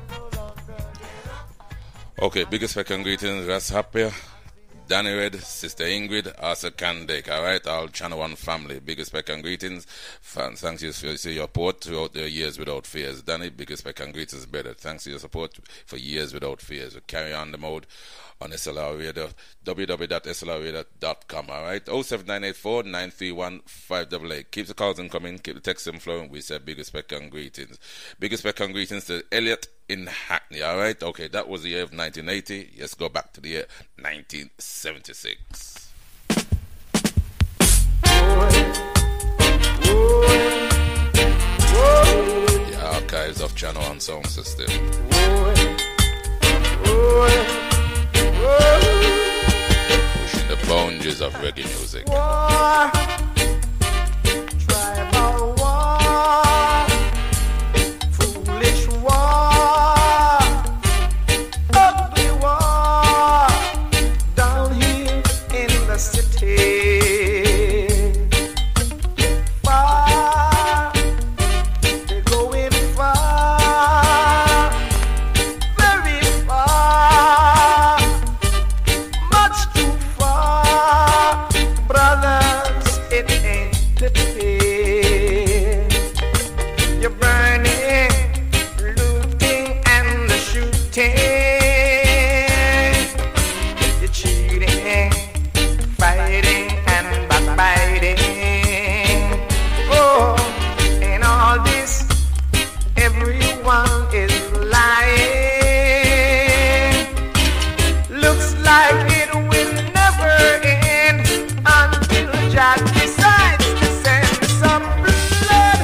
S1: Okay, biggest respect and greetings. Ras Happier, Danny Red, Sister Ingrid, Asa Kandek, alright? All Channel one family. Biggest respect and greetings. Fans, thanks you for your support throughout the years without fears. Danny, biggest respect and greetings, brother. Thanks for your support for years without fears. We carry on the mode on S L R Radio, w w w dot s l r radio dot com, alright? oh seven nine eight four nine three one five eight eight. Keep the calls coming, keep the texts flowing. We say big respect and greetings. Big respect and greetings to Elliot in Hackney. All right, okay, that was the year of nineteen eighty. Let's go back to the year nineteen seventy-six. The archives of Channel One Sound System. Pushing the boundaries of reggae music.
S2: War, tribal war, foolish war, ugly war, down here in the city. Far, they're going far, very far, much too far, brothers, it ain't pity. You're burning, looting, and the shooting. You're cheating, fighting, and backbiting. Oh, and all this, everyone is lying. Looks like it will never end until Jack decides to send some blood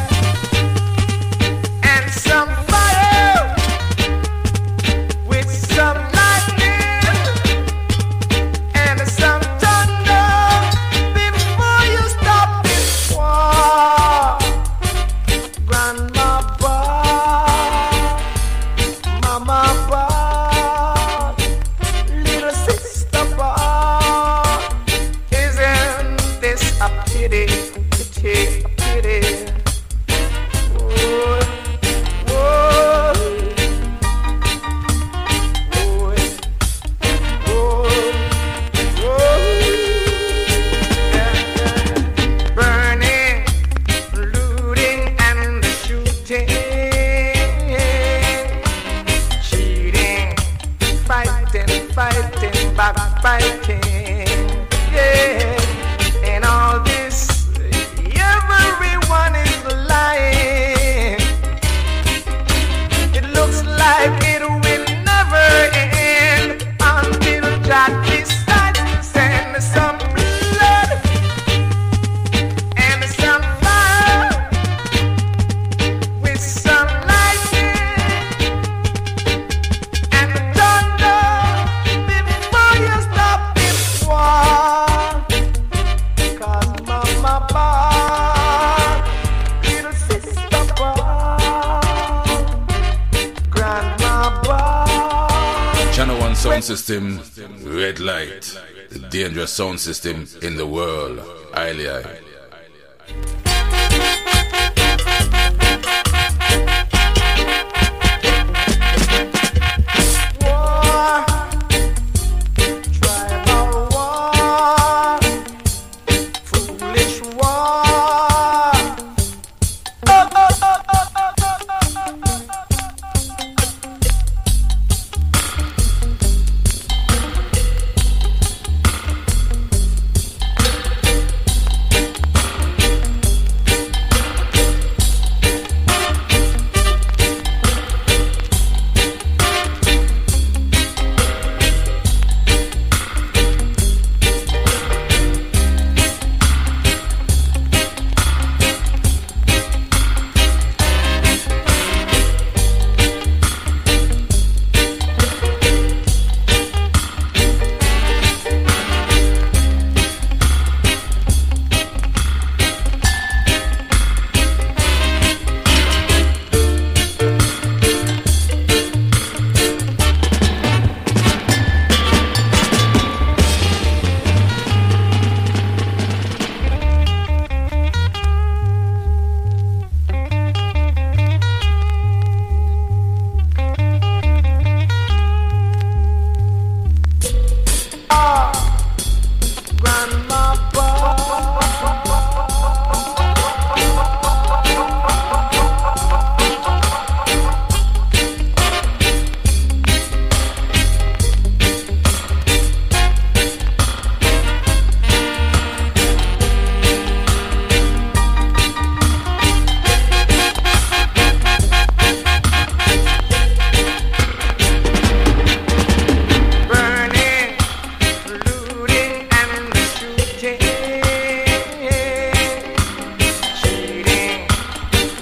S2: and some fire with some lightning and some thunder before you stop this war. Grandma bought, Mama bought, little sister bought. Isn't this a pity, pity, a pity? Oh, oh, oh, oh, oh. Yeah, yeah. Burning, looting, and the shooting, cheating, fighting, fighting, backbiting, yeah, and all this, everyone is lying. It looks like it will never end until Jack decides to send some blood and some fire with some lightning and thunder before you stop this war. 'Cause Mama bought, little sister bought, Grandma bought.
S1: Channel One Sound System, Red Light, the dangerous sound system in the world. Highly high.
S2: War, tribal war, foolish war. Oh, oh, oh, oh, oh, oh, oh,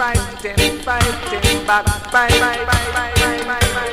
S4: fighting, fighting back. Bye, bye, bye, bye, bye, bye, bye.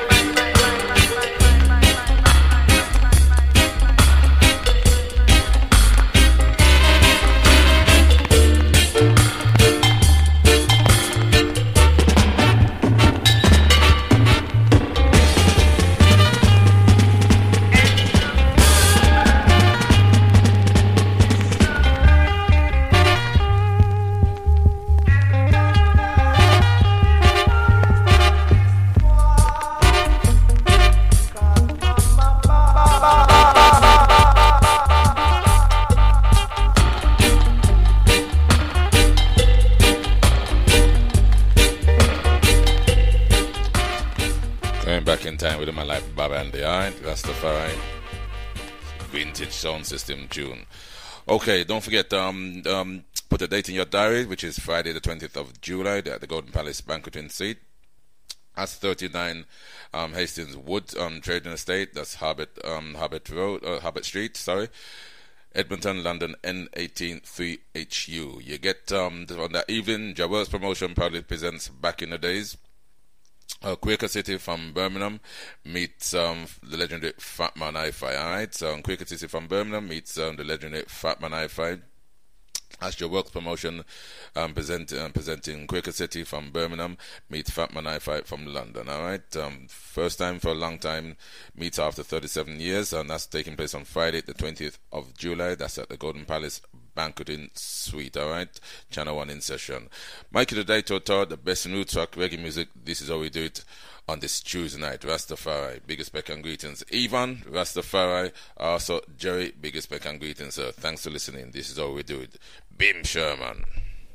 S1: Back in time with my life, Bob Andy, alright? Rastafari vintage sound system tune. Okay, don't forget, um, um, put a date in your diary, which is Friday the twentieth of July at the Golden Palace Banqueting Suite. That's thirty-nine um, Hastings Wood um, Trading Estate. That's Harbert, um, Harbert Road, uh, Harbert Street, sorry. Edmonton, London, N eighteen three H U. You get, um, on that evening, Jawel's Promotion proudly presents Back in the Days. Uh, Quaker City from Birmingham meets um, the legendary Fat Man Hi-Fi. Alright, so um, Quaker City from Birmingham meets um, the legendary Fat Man Hi-Fi. Astro Works Promotion um, present, um, presenting Quaker City from Birmingham meets Fat Man Hi-Fi from London. Alright, um, first time for a long time, meets after thirty-seven years, and that's taking place on Friday the twentieth of July. That's at the Golden Palace Banqueting Suite. Alright, Channel one in session. Mikey the Daito Todd, the best in roots rock reggae music. This is how we do it on this Tuesday night. Rastafari, biggest spec and greetings. Ivan, Rastafari, also Jerry, biggest spec and greetings, sir. Thanks for listening. This is how we do it. Bim Sherman.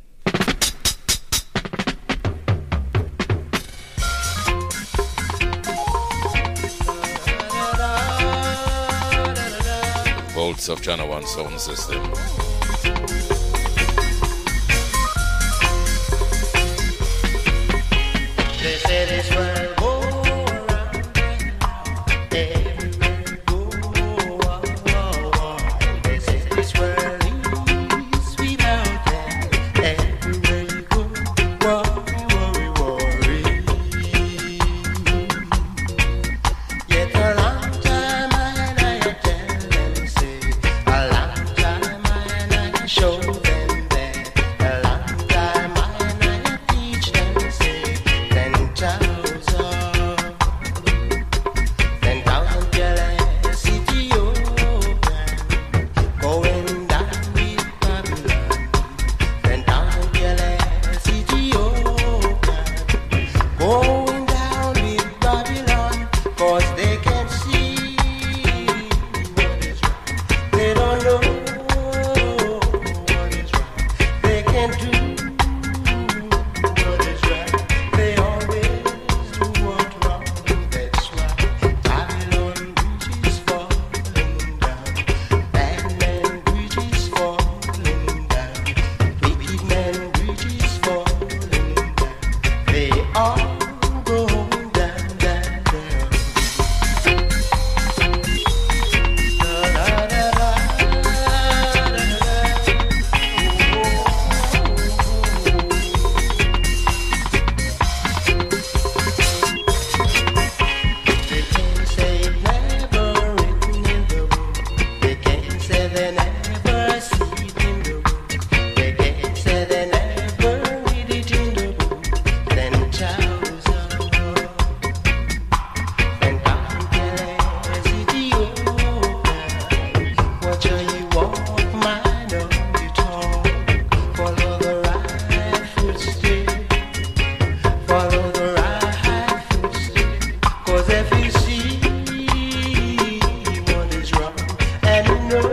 S1: Bolts of Channel one sound system.
S9: They say this world go around, everywhere go, oh, oh, oh. They say this world is without end, everywhere you go, worry, worry, worry. Yet a long time I and I tell them, say, a long time I and I show them that, a long time I and I teach them, say, ten thousand, ten thousand jealous Ethiopian going down with Babylon. Ten thousand jealous Ethiopian going down with Babylon. 'Cause they can't see what is right. They don't know what is right. They can't do what is right. They always do what's wrong. That's why Babylon Bridge is falling down. Bad man Bridge is falling down. Wicked man Bridge is falling down. They all going down, down, down. Da, da, da, da, da, da, They can't say it never written in the book. They can't say they never see it in the book. They can't say they never read it in the book. Ten thousand, ten thousand jealous Ethiopian. Watch how you walk, mind how you talk. Follow the right footstep. Follow the right footstep. 'Cause if you see what is wrong, and you know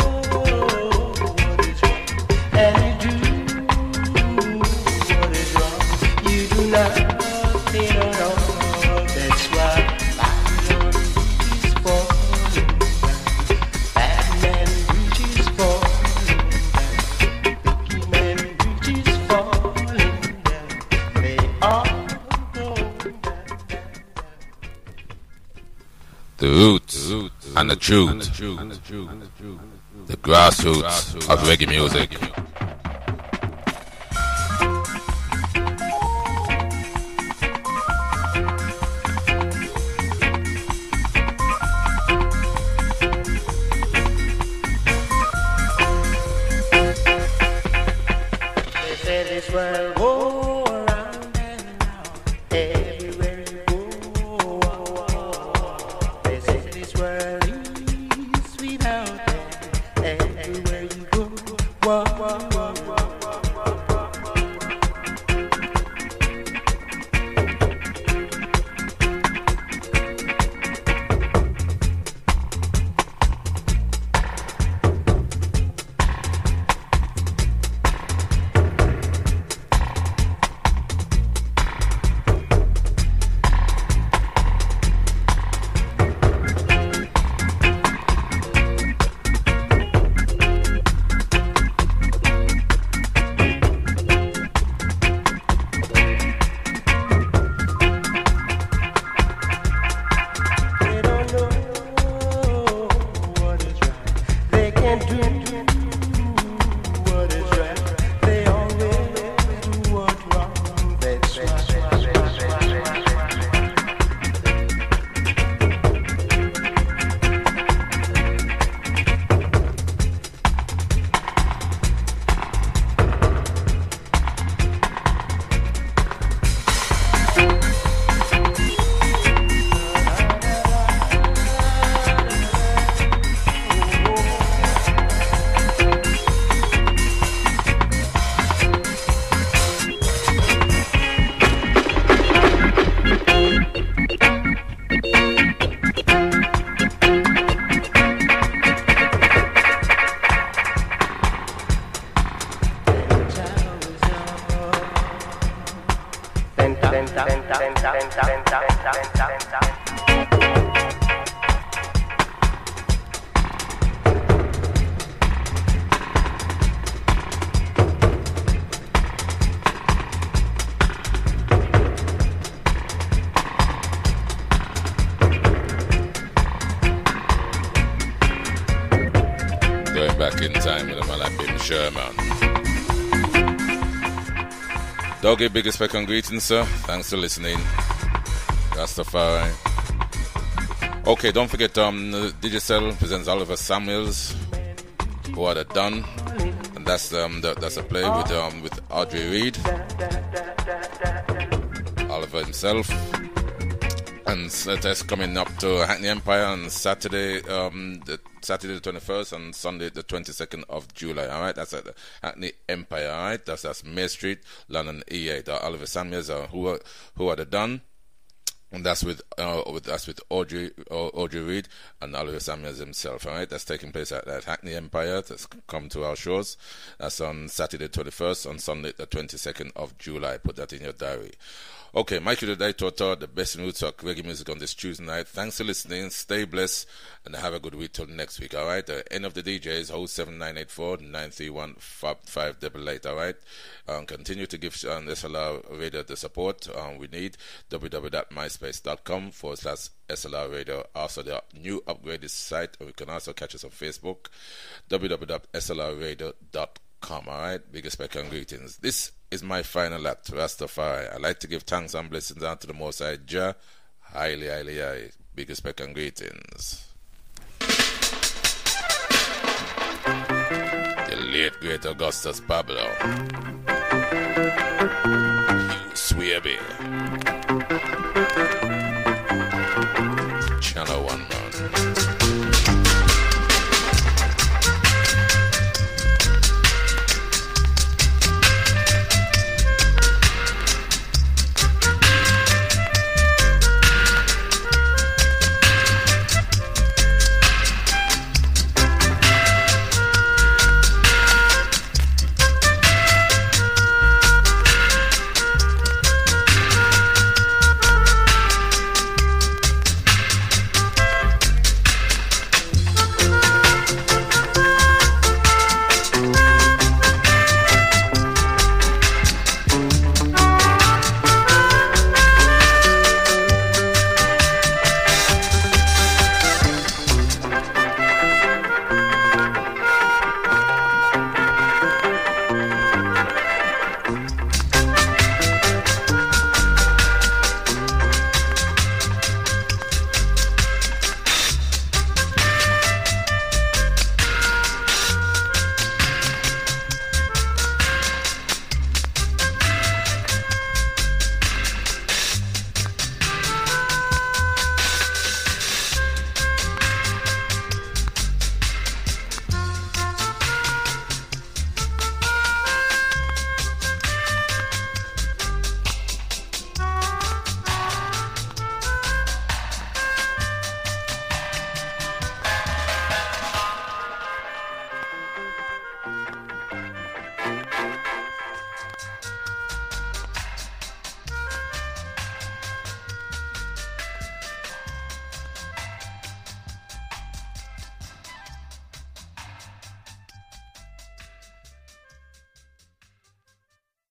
S9: what is wrong, and you do what is wrong, you do nothing at all. That's why Babylon is falling down. Bad man Bridge is falling down. Wicked man Bridge is falling down. They all go down, down, down.
S1: The roots and the truth, the grassroots of reggae music.
S9: shall go around and around everywhere you go. They say this world is sweet out there everywhere you go. Whoa, whoa, whoa, whoa.
S1: Doggy, big respect and greetings, sir. Thanks for listening. Rastafari. Okay, don't forget, um, Digicel presents Oliver Samuels, who had it done, and that's um, the, that's a play with um with Audrey Reed, Oliver himself, and so that's coming up to Hackney Empire on Saturday, um, the Saturday the twenty-first and Sunday the twenty-second of July. All right, that's at the Hackney Empire. All right, that's that's May Street, London E eight. Uh, Oliver Samuels, uh, who are, who had it done. And that's with uh, with that's with Audrey uh, Audrey Reed and Oliver Samuels himself. All right, that's taking place at, at Hackney Empire. That's come to our shores. That's on Saturday twenty-first, on Sunday the twenty-second of July. Put that in your diary. Okay, Michael today, Toto, the best in roots rock reggae music on this Tuesday night. Thanks for listening. Stay blessed and have a good week till next week. All right, the end of the D Js oh seven nine eight four nine three one five eight eight. All right, um, continue to give um, S L R Radio the support um, we need. www.myspace.com forward slash SLR Radio. Also, the new upgraded site. You can also catch us on Facebook. www dot s l r radio dot com. All right, big respect and greetings. This is my final act, Rastafari. I like to give thanks and blessings out to the Most High Jah. Highly, highly, high. Big respect and greetings. The late great Augustus Pablo.